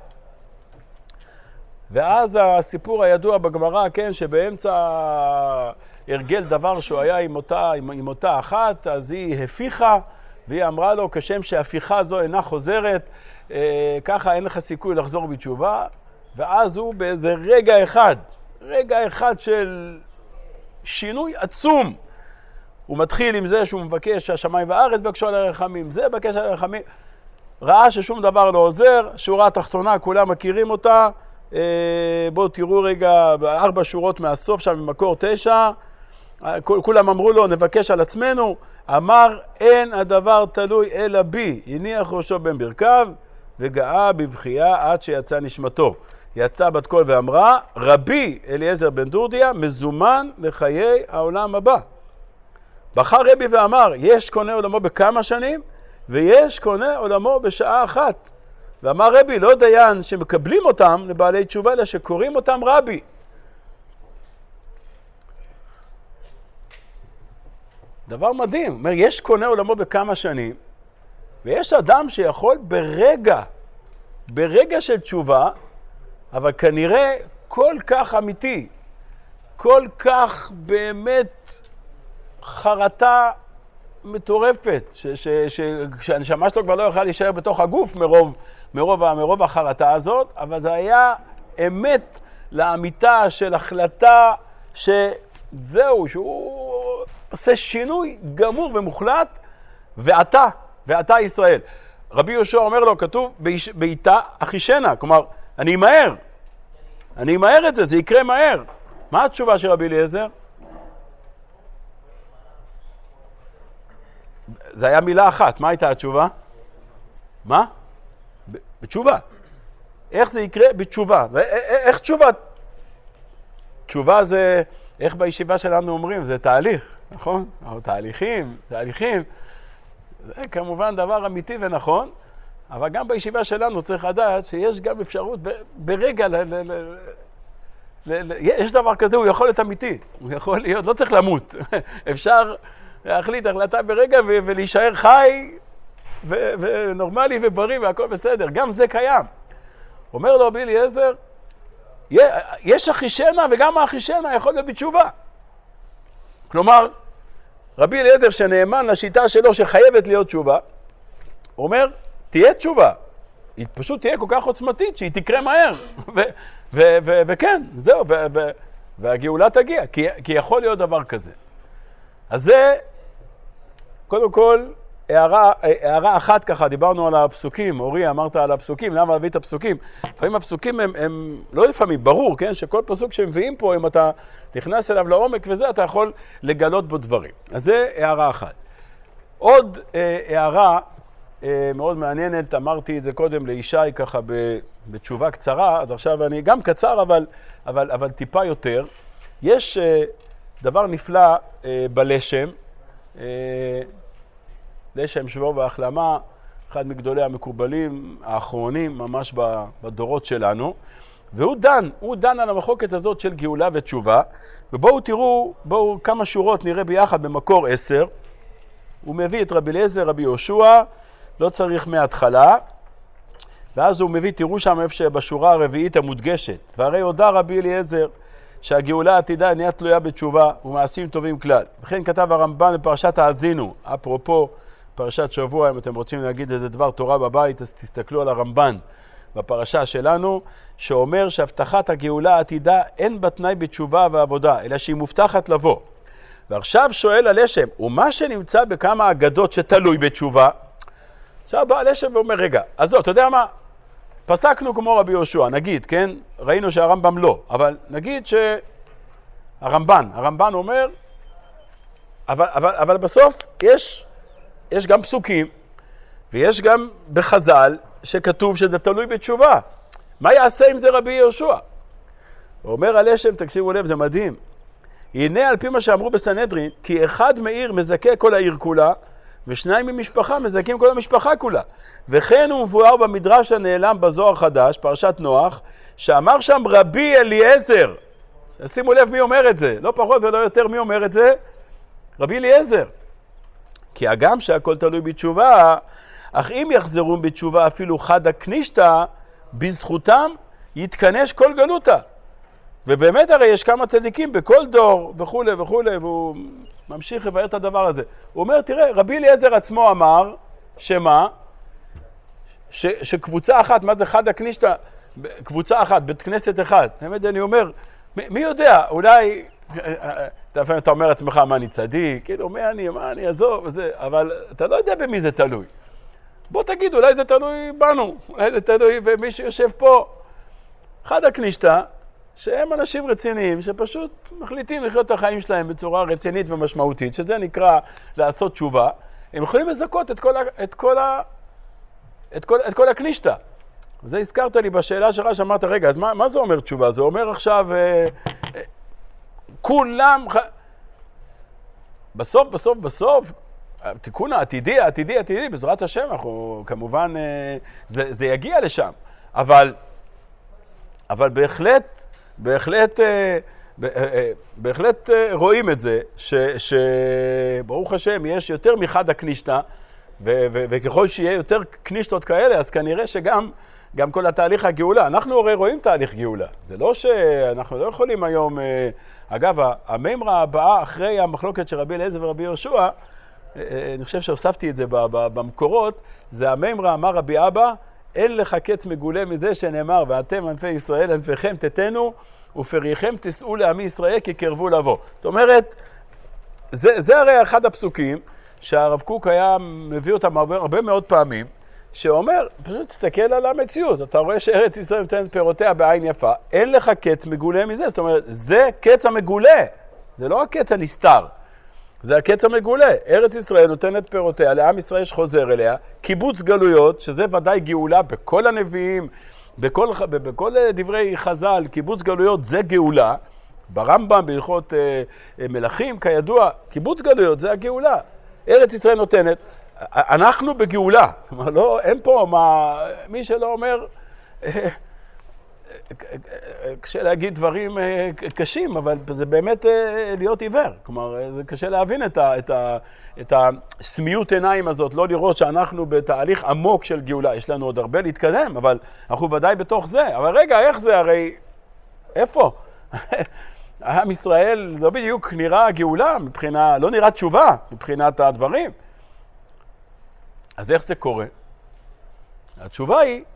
ואז הסיפור הידוע בגמרא, כן, שבאמצע הרגל דבר שהוא היה עם אותה אחת, אז היא הפיכה, והיא אמרה לו, כשם שהפיכה זו אינה חוזרת, ככה אין לך סיכוי לחזור בתשובה. ואז הוא באיזה רגע אחד של שינוי עצום, הוא מתחיל עם זה שהוא מבקש שהשמיים והארץ בקשו על הרחמים, זה בקש על הרחמים, ראה ששום דבר לא עוזר, שורה התחתונה, כולם מכירים אותה, בואו תראו רגע, 4 שורות מהסוף שם במקור 9, כולם אמרו לו נבקש על עצמנו, אמר אין הדבר תלוי אלא בי, הניח ראשו בין ברכיו וגאה בבכייה עד שיצא נשמתו. יצא בת קול ואמרה, רבי אליעזר בן דורדיה מזומן לחיי העולם הבא. בחר רבי ואמר, יש קונה עולמו בכמה שנים, ויש קונה עולמו בשעה אחת. ואמר רבי, לא דיין שמקבלים אותם לבעלי תשובה, אלא שקוראים אותם רבי. דבר מדהים, אומר, יש קונה עולמו בכמה שנים, ויש אדם שיכול ברגע של תשובה, אבל כנראה כל כך אמיתי, כל כך באמת חרטה מטורפת, שהנשמה שלו כבר לא יכולה להישאר בתוך הגוף מרוב החרטה הזאת, אבל זה היה אמת לאמיתה של החלטה שזהו, שהוא עושה שינוי גמור ומוחלט, ואתה ישראל. רבי יהושע אומר לו, כתוב, בעיתה אחישנה, כלומר, אני אמהר את זה, זה יקרה מהר. מה התשובה של רבי אליעזר? זה היה מילה אחת, מה הייתה התשובה? מה? בתשובה. איך זה יקרה? בתשובה. איך תשובה? תשובה זה, איך בישיבה שלנו אומרים, זה תהליך, נכון? או תהליכים. זה כמובן דבר אמיתי ונכון, אבל גם בישיבה שלנו צריך לדעת שיש גם אפשרות ברגע, יש דבר כזה, הוא יכול להיות אמיתי, הוא יכול להיות, לא צריך למות, אפשר להחליט החלטה ברגע ולהישאר חי ונורמלי ובריא והכל בסדר, גם זה קיים. אומר לו רבי אליעזר, יש אחישנה וגם האחישנה יכול להיות בתשובה. כלומר, רבי אליעזר שנאמן לשיטה שלו שחייבת להיות תשובה, אומר, תהיה תשובה, היא פשוט תהיה כל כך עוצמתית שהיא תקרה מהר, וכן, זהו, והגאולה תגיע, כי יכול להיות דבר כזה. אז זה, קודם כל, הערה אחת ככה, דיברנו על הפסוקים, אורי אמרת על הפסוקים, למה להביא את הפסוקים? לפעמים הפסוקים הם לא לפעמים, ברור, כן, שכל פסוק שמביאים פה, אם אתה נכנס אליו לעומק וזה, אתה יכול לגלות בו דברים. אז זה הערה אחת. עוד הערה מאוד מעניינת, אמרתי את זה קודם לישי ככה בתשובה קצרה, אז עכשיו אני גם קצר, אבל טיפה יותר. יש דבר נפלא בלשם, לשם שבוע והחלמה, אחד מגדולי המקובלים האחרונים ממש בדורות שלנו, והוא דן על המחלוקת הזאת של גאולה ותשובה, ובואו תראו, כמה שורות נראה ביחד במקור 10, הוא מביא את רבי אליעזר, רבי יהושע, לא צריך מההתחלה, ואז הוא מביא, תראו שם איפה שבשורה הרביעית המודגשת, והרי הודע רבי אליעזר שהגאולה עתידה נהיה תלויה בתשובה ומעשים טובים כלל. וכן כתב הרמב"ן בפרשת האזינו, אפרופו פרשת שבוע, אם אתם רוצים להגיד איזה דבר תורה בבית, אז תסתכלו על הרמב"ן בפרשה שלנו, שאומר שהבטחת הגאולה עתידה אין בתנאי בתשובה ועבודה, אלא שהיא מובטחת לבוא. ועכשיו שואל הלשם, ומה שנמצא בכמה אגדות שתלוי בתשובה? עכשיו בא הלשם ואומר, רגע, אז לא, אתה יודע מה? פסקנו כמו רבי יהושע, נגיד, כן? ראינו שהרמב"ם לא, אבל נגיד הרמב"ן אומר, אבל בסוף יש גם פסוקים, ויש גם בחז"ל שכתוב שזה תלוי בתשובה. מה יעשה עם זה רבי יהושע? הוא אומר הלשם, תקשיבו לב, זה מדהים. הנה על פי מה שאמרו בסנהדרין, כי אחד מעיר מזכה כל העיר כולה, ושניים ממשפחה מזכים כל המשפחה כולה. וכן הוא מבואר במדרש הנעלם בזוהר חדש, פרשת נוח, שאמר שם רבי אליעזר. שימו לב מי אומר את זה, לא פחות ולא יותר מי אומר את זה? רבי אליעזר. כי הגם שהכל תלוי בתשובה, אך אם יחזרו בתשובה אפילו חד הקנישתא, בזכותם יתכנש כל גלותה. ובאמת הרי יש כמה צדיקים בכל דור וכו' וכו', והוא ממשיך לבאר את הדבר הזה. הוא אומר, תראה, רבי אליעזר עצמו אמר, שמה? שקבוצה אחת, מה זה חד הקנישתא? קבוצה אחת, בית כנסת אחד. באמת אני אומר, מי יודע, אולי, אתה אומר עצמך, מה אני צדיק, כאילו, מה אני עזוב, וזה, אבל אתה לא יודע במי זה תלוי. בוא תגיד, אולי זה תלוי בנו, אולי זה תלוי במי שיושב פה. חד הקנישתא, שהם אנשים רציניים, שפשוט מחליטים לחיות את החיים שלהם בצורה רצינית ומשמעותית, שזה נקרא לעשות תשובה, הם יכולים לזכות את כל הקנישתא. זה הזכרת לי בשאלה שלך, שאמרת, רגע, אז מה זה אומר תשובה? זה אומר עכשיו, כולם, בסוף, התיקון העתידי, בעזרת השם, אנחנו כמובן, זה יגיע לשם, אבל בהחלט רואים את זה, שברוך השם יש יותר מחד הקנישתא, וככל שיהיה יותר קנישתות כאלה, אז כנראה שגם כל התהליך הגאולה, אנחנו הרי רואים תהליך גאולה, זה לא שאנחנו לא יכולים היום, אגב, הממרה הבאה אחרי המחלוקת של רבי אליעזר ורבי יהושע, אני חושב שהוספתי את זה במקורות, זה הממרה, אמר רבי אבא, אין לך קץ מגולה מזה שנאמר, ואתם ענפי ישראל, ענפיכם תתנו, ופריכם תסעו לעמי ישראל כי קרבו לבוא. זאת אומרת, זה הרי אחד הפסוקים שהרב קוק היה מביא אותם הרבה מאוד פעמים, שאומר, פשוט תסתכל על המציאות, אתה רואה שארץ ישראל נותנת פירותיה בעין יפה, אין לך קץ מגולה מזה, זאת אומרת, זה קץ המגולה, זה לא הקץ הנסתר, זה הקץ המגולה. ארץ ישראל נותנת פירותיה, לעם ישראל שחוזר אליה, קיבוץ גלויות, שזה ודאי גאולה בכל הנביאים, בכל דברי חז"ל, קיבוץ גלויות זה גאולה, ברמב"ם, בהלכות מלכים, כידוע, קיבוץ גלויות זה הגאולה. ארץ ישראל נותנת, אנחנו בגאולה, כלומר, לא, אין פה מי שלא אומר, קשה להגיד דברים קשים, אבל זה באמת להיות עיוור, כלומר, זה קשה להבין את הסמיות עיניים הזאת, לא לראות שאנחנו בתהליך עמוק של גאולה, יש לנו עוד הרבה להתקדם, אבל אנחנו ודאי בתוך זה, אבל רגע, איך זה הרי, איפה? עם ישראל לא בדיוק נראה גאולה, לא נראה תשובה מבחינת הדברים. אז איך זה קורה? התשובה היא,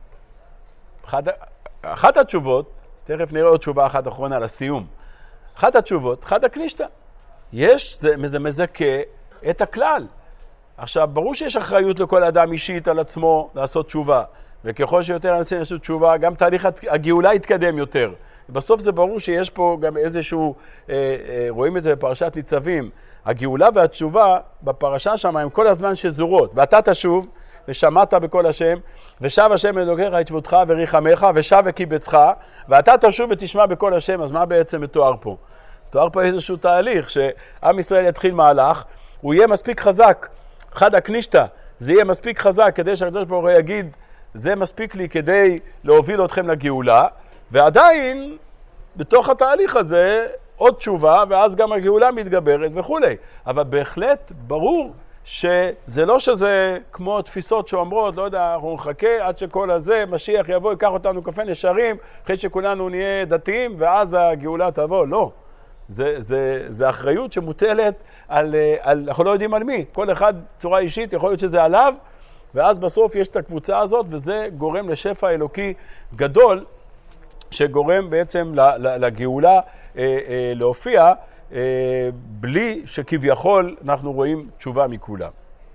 אחת התשובות, תכף נראה עוד תשובה אחת אחרונה לסיום, אחת התשובות, חד הקנישתא. זה מזכה את הכלל. עכשיו, ברור שיש אחריות לכל אדם אישית על עצמו לעשות תשובה, וככל שיותר אנשים יעשו תשובה, גם תהליך הגאולה יתקדם יותר. בסוף זה ברור שיש פה גם איזשהו, רואים את זה בפרשת ניצבים, הגאולה והתשובה בפרשה שם הם כל הזמן שזורות, ואתה תשוב ושמעת בקול השם, ושב השם אלוקיך את שבותך וריחמך, ושב וקיבצך, ואתה תשוב ותשמע בקול השם. אז מה בעצם מתואר פה? מתואר פה איזשהו תהליך, שעם ישראל יתחיל מהלך, הוא יהיה מספיק חזק, חד הקנישתא, זה יהיה מספיק חזק כדי שהקדוש ברוך הוא יגיד, זה מספיק לי כדי להוביל אתכם לגאולה, ועדיין בתוך התהליך הזה עוד תשובה, ואז גם הגאולה מתגברת וכו'. אבל בהחלט ברור שזה לא שזה כמו תפיסות שאומרות, לא יודע, אנחנו נחכה עד שכל הזה, משיח יבוא, ייקח אותנו כפי נשרים, אחרי שכולנו נהיה דתיים, ואז הגאולה תבוא. לא. זה אחריות שמוטלת על, אנחנו לא יודעים על מי. כל אחד צורה אישית, יכול להיות שזה עליו, ואז בסוף יש את הקבוצה הזאת, וזה גורם לשפע אלוקי גדול, שגורם בעצם לגאולה להופיע, בלי שכביכול אנחנו רואים תשובה מכולם.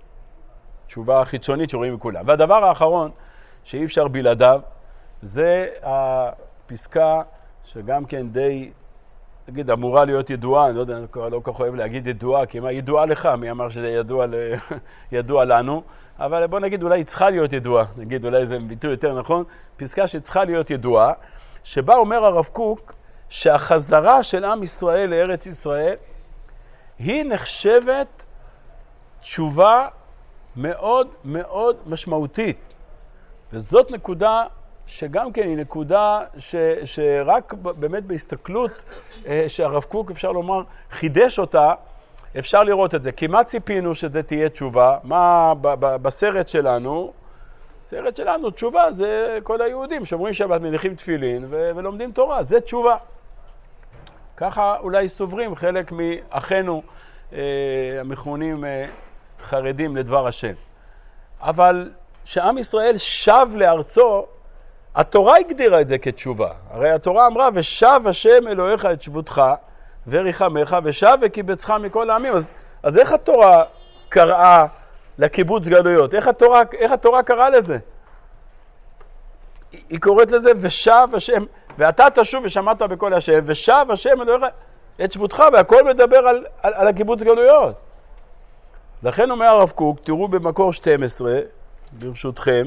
תשובה חיצונית שרואים מכולם. והדבר האחרון שאי אפשר בלעדיו, זה הפסקה שגם כן די, נגיד, אמורה להיות ידועה, אני לא יודע, אני לא כך אוהב להגיד ידועה, כי מה ידועה לך? מי אמר שזה ידוע לנו? אבל בוא נגיד, אולי היא צריכה להיות ידועה, נגיד, אולי זה ביטוי יותר נכון, פסקה שצריכה להיות ידועה, שבה אומר הרב קוק שהחזרה של עם ישראל לארץ ישראל היא נחשבת תשובה מאוד מאוד משמעותית. וזאת נקודה שגם כן היא נקודה שרק באמת בהסתכלות שהרב קוק אפשר לומר חידש אותה, אפשר לראות את זה. כי מה ציפינו שזה תהיה תשובה? מה בסרט שלנו? סרט שלנו, תשובה, זה כל היהודים שאומרים שבת מניחים תפילין ולומדים תורה, זה תשובה. ככה אולי סוברים חלק מאחינו המכונים חרדים לדבר השם. אבל שעם ישראל שב לארצו, התורה הגדירה את זה כתשובה. הרי התורה אמרה, ושב השם אלוהיך את שבותך וריחמך, ושב וקיבצך מכל העמים. אז איך התורה קראה לקיבוץ גלויות? איך התורה קראה לזה? היא קוראת לזה, ושב השם, ואתה תשוב ושמעת בקול השם, ושב השם אלוהיך את שבותך, והכל מדבר על הקיבוץ גלויות. לכן אומר הרב קוק, תראו במקור 12, ברשותכם,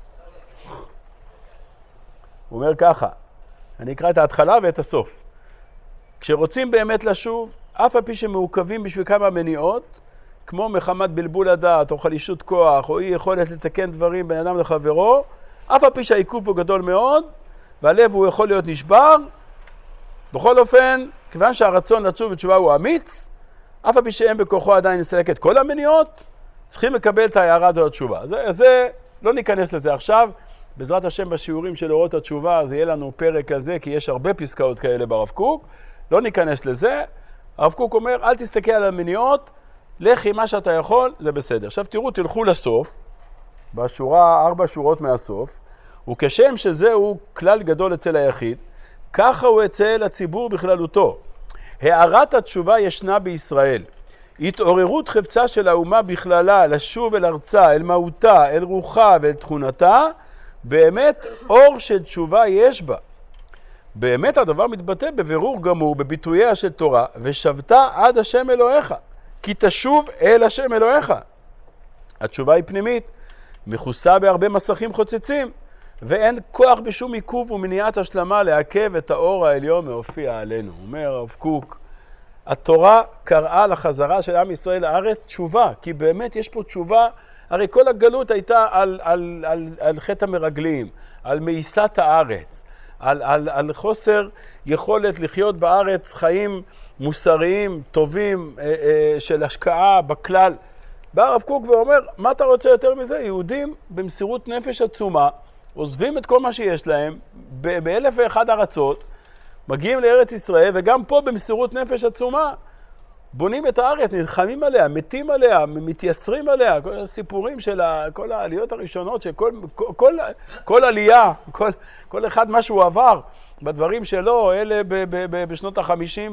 הוא אומר ככה, אני אקרא את ההתחלה ואת הסוף. כשרוצים באמת לשוב, אף על פי שמעוכבים בשביל כמה מניעות, כמו מחמת בלבול הדעת, או חלישות כוח, או אי יכולת לתקן דברים בין אדם לחברו, אף על פי שהעיכוב הוא גדול מאוד, והלב הוא יכול להיות נשבר, בכל אופן, כיוון שהרצון לשוב בתשובה הוא אמיץ, אף על פי שאין בכוחו עדיין לסלק את כל המניעות, צריכים לקבל את ההערה הזו לתשובה. זה לא ניכנס לזה עכשיו, בעזרת השם בשיעורים של אורות התשובה, אז יהיה לנו פרק כזה, כי יש הרבה פסקאות כאלה ברב קוק, לא ניכנס לזה. הרב קוק אומר, אל תסתכל על המניעות, לכי מה שאתה יכול, זה בסדר. עכשיו תראו, תלכו לסוף, בשורה 4 שורות מהסוף, וכשם שזהו כלל גדול אצל היחיד, ככה הוא אצל הציבור בכללותו. הערת התשובה ישנה בישראל. התעוררות חפצה של האומה בכללה, לשוב אל ארצה, אל מהותה, אל רוחה ואל תכונתה, באמת אור של תשובה יש בה. באמת הדבר מתבטא בבירור גמור בביטוייה של תורה, ושבת עד השם אלוהיך, כי תשוב אל השם אלוהיך. התשובה היא פנימית, מכוסה בהרבה מסכים חוצצים, ואין כוח בשום עיכוב ומניעת השלמה לעכב את האור העליון מהופיע עלינו. אומר הרב קוק, התורה קראה לחזרה של עם ישראל לארץ תשובה, כי באמת יש פה תשובה. הרי כל הגלות הייתה על חטא המרגלים, על מאיסת הארץ, על חוסר יכולת לחיות בארץ חיים מוסריים, טובים, של השקעה בכלל. בא הרב קוק ואומר, מה אתה רוצה יותר מזה? יהודים במסירות נפש עצומה, עוזבים את כל מה שיש להם, באלף ואחד ארצות, מגיעים לארץ ישראל, וגם פה במסירות נפש עצומה, בונים את הארץ, נלחמים עליה, מתים עליה, מתייסרים עליה, כל הסיפורים של כל העליות הראשונות, כל עלייה, כל אחד מה שהוא עבר, בדברים שלו, אלה בשנות ה-50,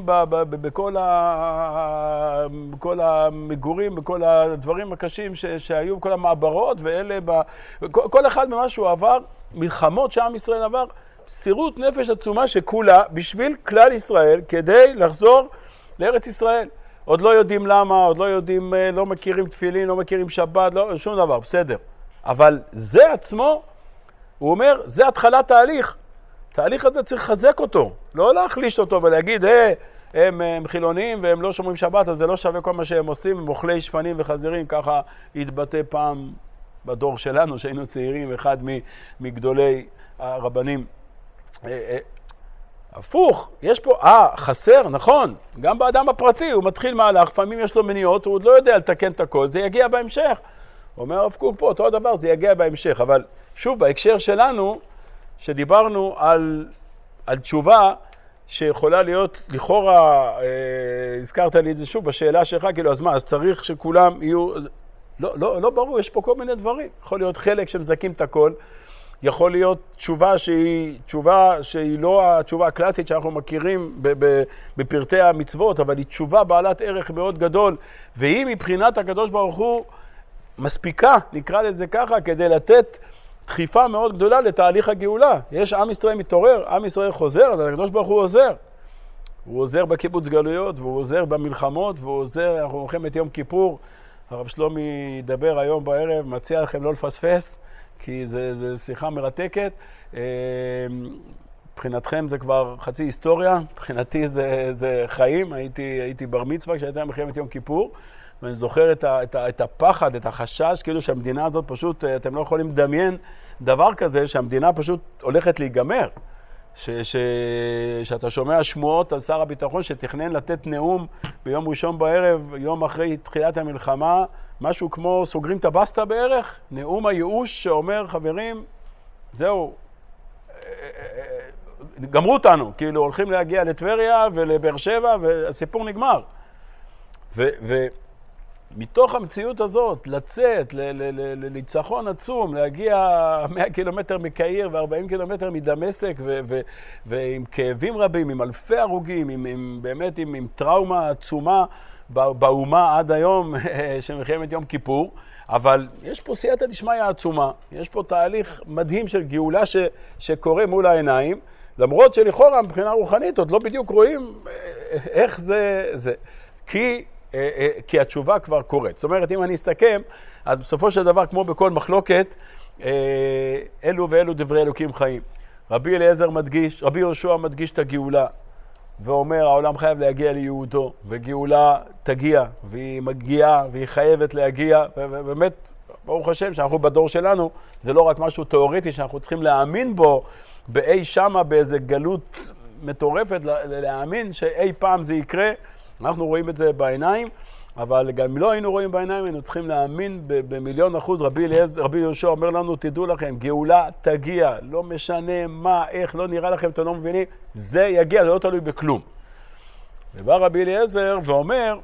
בכל המגורים, בכל הדברים הקשים שהיו, בכל המעברות, ואלה, כל אחד ממה שהוא עבר, מלחמות שעם ישראל עבר, מסירות נפש עצומה שכולה בשביל כלל ישראל, כדי לחזור לארץ ישראל. עוד לא יודעים למה, עוד לא יודעים, לא מכירים תפילין, לא מכירים שבת, לא, שום דבר, בסדר. אבל זה עצמו, הוא אומר, זה התחלת תהליך. התהליך הזה צריך לחזק אותו, לא להחליש אותו ולהגיד, הם חילונים והם לא שומרים שבת, אז זה לא שווה כל מה שהם עושים, הם אוכלי שפנים וחזירים, ככה התבטא פעם בדור שלנו, שהיינו צעירים, אחד מגדולי הרבנים. הפוך, יש פה, חסר, נכון, גם באדם הפרטי, הוא מתחיל מהלך, לפעמים יש לו מניעות, הוא עוד לא יודע לתקן את הכל, זה יגיע בהמשך. הוא אומר, הרב קוק פה, אותו דבר, זה יגיע בהמשך, אבל שוב, בהקשר שלנו, שדיברנו על תשובה שיכולה להיות, לכאורה, הזכרת לי את זה שוב בשאלה שלך, כאילו, אז מה, אז צריך שכולם יהיו, לא ברור, יש פה כל מיני דברים, יכול להיות חלק שמזכים את הכל, יכול להיות תשובה שהיא לא התשובה הקלאסית שאנחנו מכירים בפרטי המצוות, אבל היא תשובה בעלת ערך מאוד גדול, והיא מבחינת הקדוש ברוך הוא מספיקה, נקרא לזה ככה, כדי לתת דחיפה מאוד גדולה לתהליך הגאולה. יש עם ישראל מתעורר, עם ישראל חוזר, אז הקדוש ברוך הוא עוזר. הוא עוזר בקיבוץ גלויות, והוא עוזר במלחמות, והוא עוזר, אנחנו הולכים את יום כיפור. הרב שלומי ידבר היום בערב, מציע לכם לא לפספס, כי זה שיחה מרתקת. מבחינתכם זה כבר חצי היסטוריה, מבחינתי זה חיים. הייתי בר מצווה כשהייתה מלחמת יום כיפור, ואני זוכר את הפחד, את החשש, כאילו שהמדינה הזאת פשוט, אתם לא יכולים לדמיין דבר כזה, שהמדינה פשוט הולכת להיגמר. שאתה שומע שמועות על שר הביטחון שתכנן לתת נאום ביום ראשון בערב, יום אחרי תחילת המלחמה, משהו כמו סוגרים את הבסטה בערך, נאום הייאוש שאומר, חברים, זהו, גמרו אותנו, כאילו הולכים להגיע לטבריה ולבאר שבע והסיפור נגמר. מתוך המציאות הזאת, לצאת לניצחון עצום, להגיע 100 קילומטר מקהיר ו40 קילומטר מדמשק, ועם כאבים רבים, עם אלפי הרוגים, באמת עם טראומה עצומה באומה עד היום של מלחמת יום כיפור, אבל יש פה סייעתא דשמיא עצומה, יש פה תהליך מדהים של גאולה שקורה מול העיניים, למרות שלכאורה מבחינה רוחנית עוד לא בדיוק רואים איך זה. כי התשובה כבר קורית. זאת אומרת, אם אני אסתכם, אז בסופו של דבר, כמו בכל מחלוקת, אלו ואלו דברי אלוקים חיים. רבי אליעזר מדגיש, רבי יהושע מדגיש את הגאולה, ואומר, העולם חייב להגיע ליהודו, וגאולה תגיע, והיא מגיעה, והיא חייבת להגיע, ובאמת, ברוך השם, שאנחנו בדור שלנו, זה לא רק משהו תיאורטי, שאנחנו צריכים להאמין בו, באי שמה, באיזה גלות מטורפת, להאמין שאי פעם זה יקרה, אנחנו רואים את זה בעיניים, אבל גם אם לא היינו רואים בעיניים, היינו צריכים להאמין ב1,000,000%. רבי יהושע אומר לנו, תדעו לכם, גאולה תגיע, לא משנה מה, איך, לא נראה לכם, אתם לא מבינים, זה יגיע, זה לא תלוי בכלום. ובא רבי אליעזר ואומר,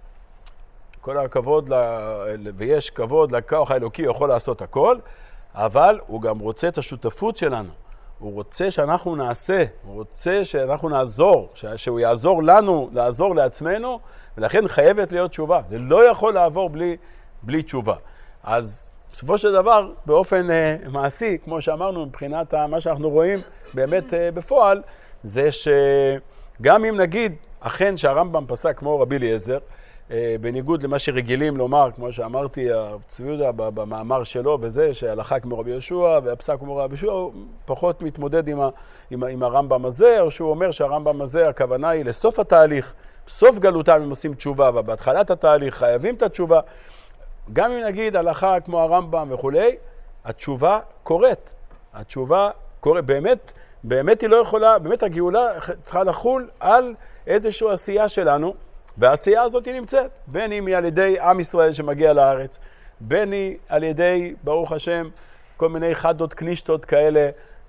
כל הכבוד, ויש כבוד לכוח האלוקי, הוא יכול לעשות הכל, אבל הוא גם רוצה את השותפות שלנו. הוא רוצה שאנחנו נעשה, הוא רוצה שאנחנו נעזור, שהוא יעזור לנו, לעזור לעצמנו, ולכן חייבת להיות תשובה. זה לא יכול לעבור בלי תשובה. אז בסופו של דבר, באופן מעשי, כמו שאמרנו, מבחינת מה שאנחנו רואים באמת בפועל, זה שגם אם נגיד, אכן שהרמב"ם פסק כמו רבי אליעזר, בניגוד למה שרגילים לומר, כמו שאמרתי, צבי יהודה במאמר שלו, בזה שהלכה כמו רבי יהושע והפסק כמו רבי יהושע, הוא פחות מתמודד עם הרמב"ם הזה, או שהוא אומר שהרמב"ם הזה, הכוונה היא לסוף התהליך, בסוף גלותם הם עושים תשובה, ובהתחלת התהליך חייבים את התשובה. גם אם נגיד הלכה כמו הרמב"ם וכולי, התשובה קורית. התשובה קורית. באמת היא לא יכולה, באמת הגאולה צריכה לחול על איזושהי עשייה שלנו, והעשייה הזאת היא נמצאת, בין אם היא על ידי עם ישראל שמגיע לארץ, בין אם על ידי, ברוך השם, כל מיני חדות קנישתות כאלה,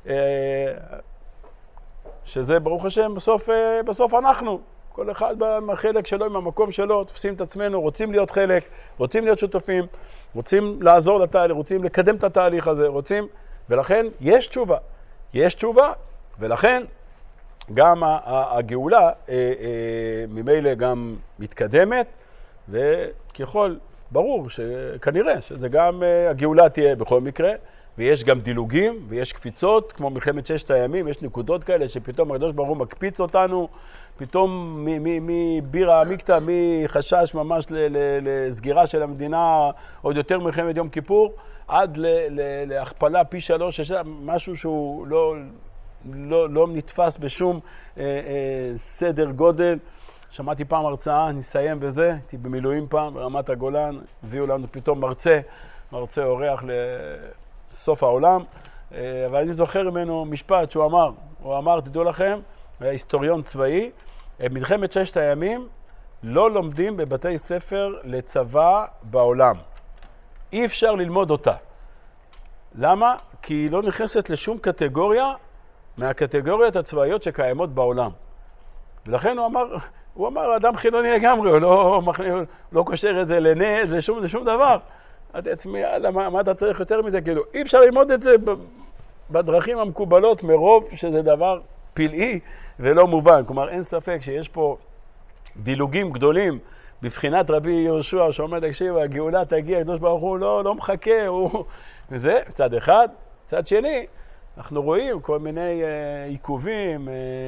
שזה ברוך השם בסוף אנחנו, כל אחד בחלק שלו, עם המקום שלו, תופסים את עצמנו, רוצים להיות חלק, רוצים להיות שותפים, רוצים לעזור לתהליך, רוצים לקדם את התהליך הזה, ולכן יש תשובה, ולכן גם הגאולה ממילא גם מתקדמת, וככל, ברור שכנראה שזה גם הגאולה תהיה בכל מקרה, ויש גם דילוגים, ויש קפיצות, כמו מלחמת ששת הימים, יש נקודות כאלה שפתאום הקדוש ברוך הוא מקפיץ אותנו, פתאום מבירה עמיקתא, מחשש ממש לסגירה של המדינה, עוד יותר מלחמת יום כיפור, עד להכפלה פי 3, משהו שהוא לא נתפס בשום סדר גודל. שמעתי פעם הרצאה, נסיים בזה, הייתי במילואים פעם, ברמת הגולן, הביאו לנו פתאום מרצה אורח לסוף העולם, אבל אני זוכר ממנו משפט שהוא אמר, תדעו לכם, היה היסטוריון צבאי, מלחמת ששת הימים לא לומדים בבתי ספר לצבא בעולם. אי אפשר ללמוד אותה. למה? כי היא לא נכנסת לשום קטגוריה מהקטגוריות הצבאיות שקיימות בעולם. ולכן הוא אמר, אדם חילוני לגמרי, הוא לא קושר את זה לשום דבר. את עצמי, מה אתה צריך יותר מזה? כאילו, אי אפשר ללמוד את זה בדרכים המקובלות מרוב שזה דבר פלאי ולא מובן. כלומר, אין ספק שיש פה דילוגים גדולים בבחינת רבי יהושע שעומד, תקשיב, הגאולה תגיע, הקדוש ברוך הוא לא מחכה, וזה צד אחד. צד שני, אנחנו רואים כל מיני עיכובים,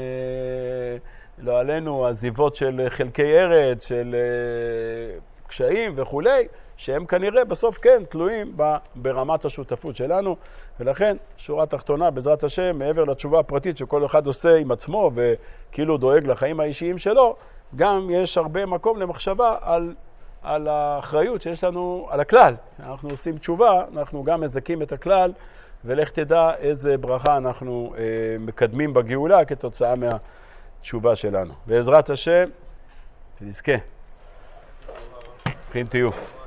לא עלינו, עזיבות של חלקי ארץ, של קשיים וכולי, שהם כנראה בסוף כן תלויים ברמת השותפות שלנו, ולכן שורה תחתונה בעזרת השם, מעבר לתשובה הפרטית שכל אחד עושה עם עצמו וכאילו דואג לחיים האישיים שלו, גם יש הרבה מקום למחשבה על האחריות שיש לנו על הכלל. אנחנו עושים תשובה, אנחנו גם מזכים את הכלל, ולך תדע איזה ברכה אנחנו מקדמים בגאולה כתוצאה מהתשובה שלנו. בעזרת השם, שנזכה. ברוכים תהיו.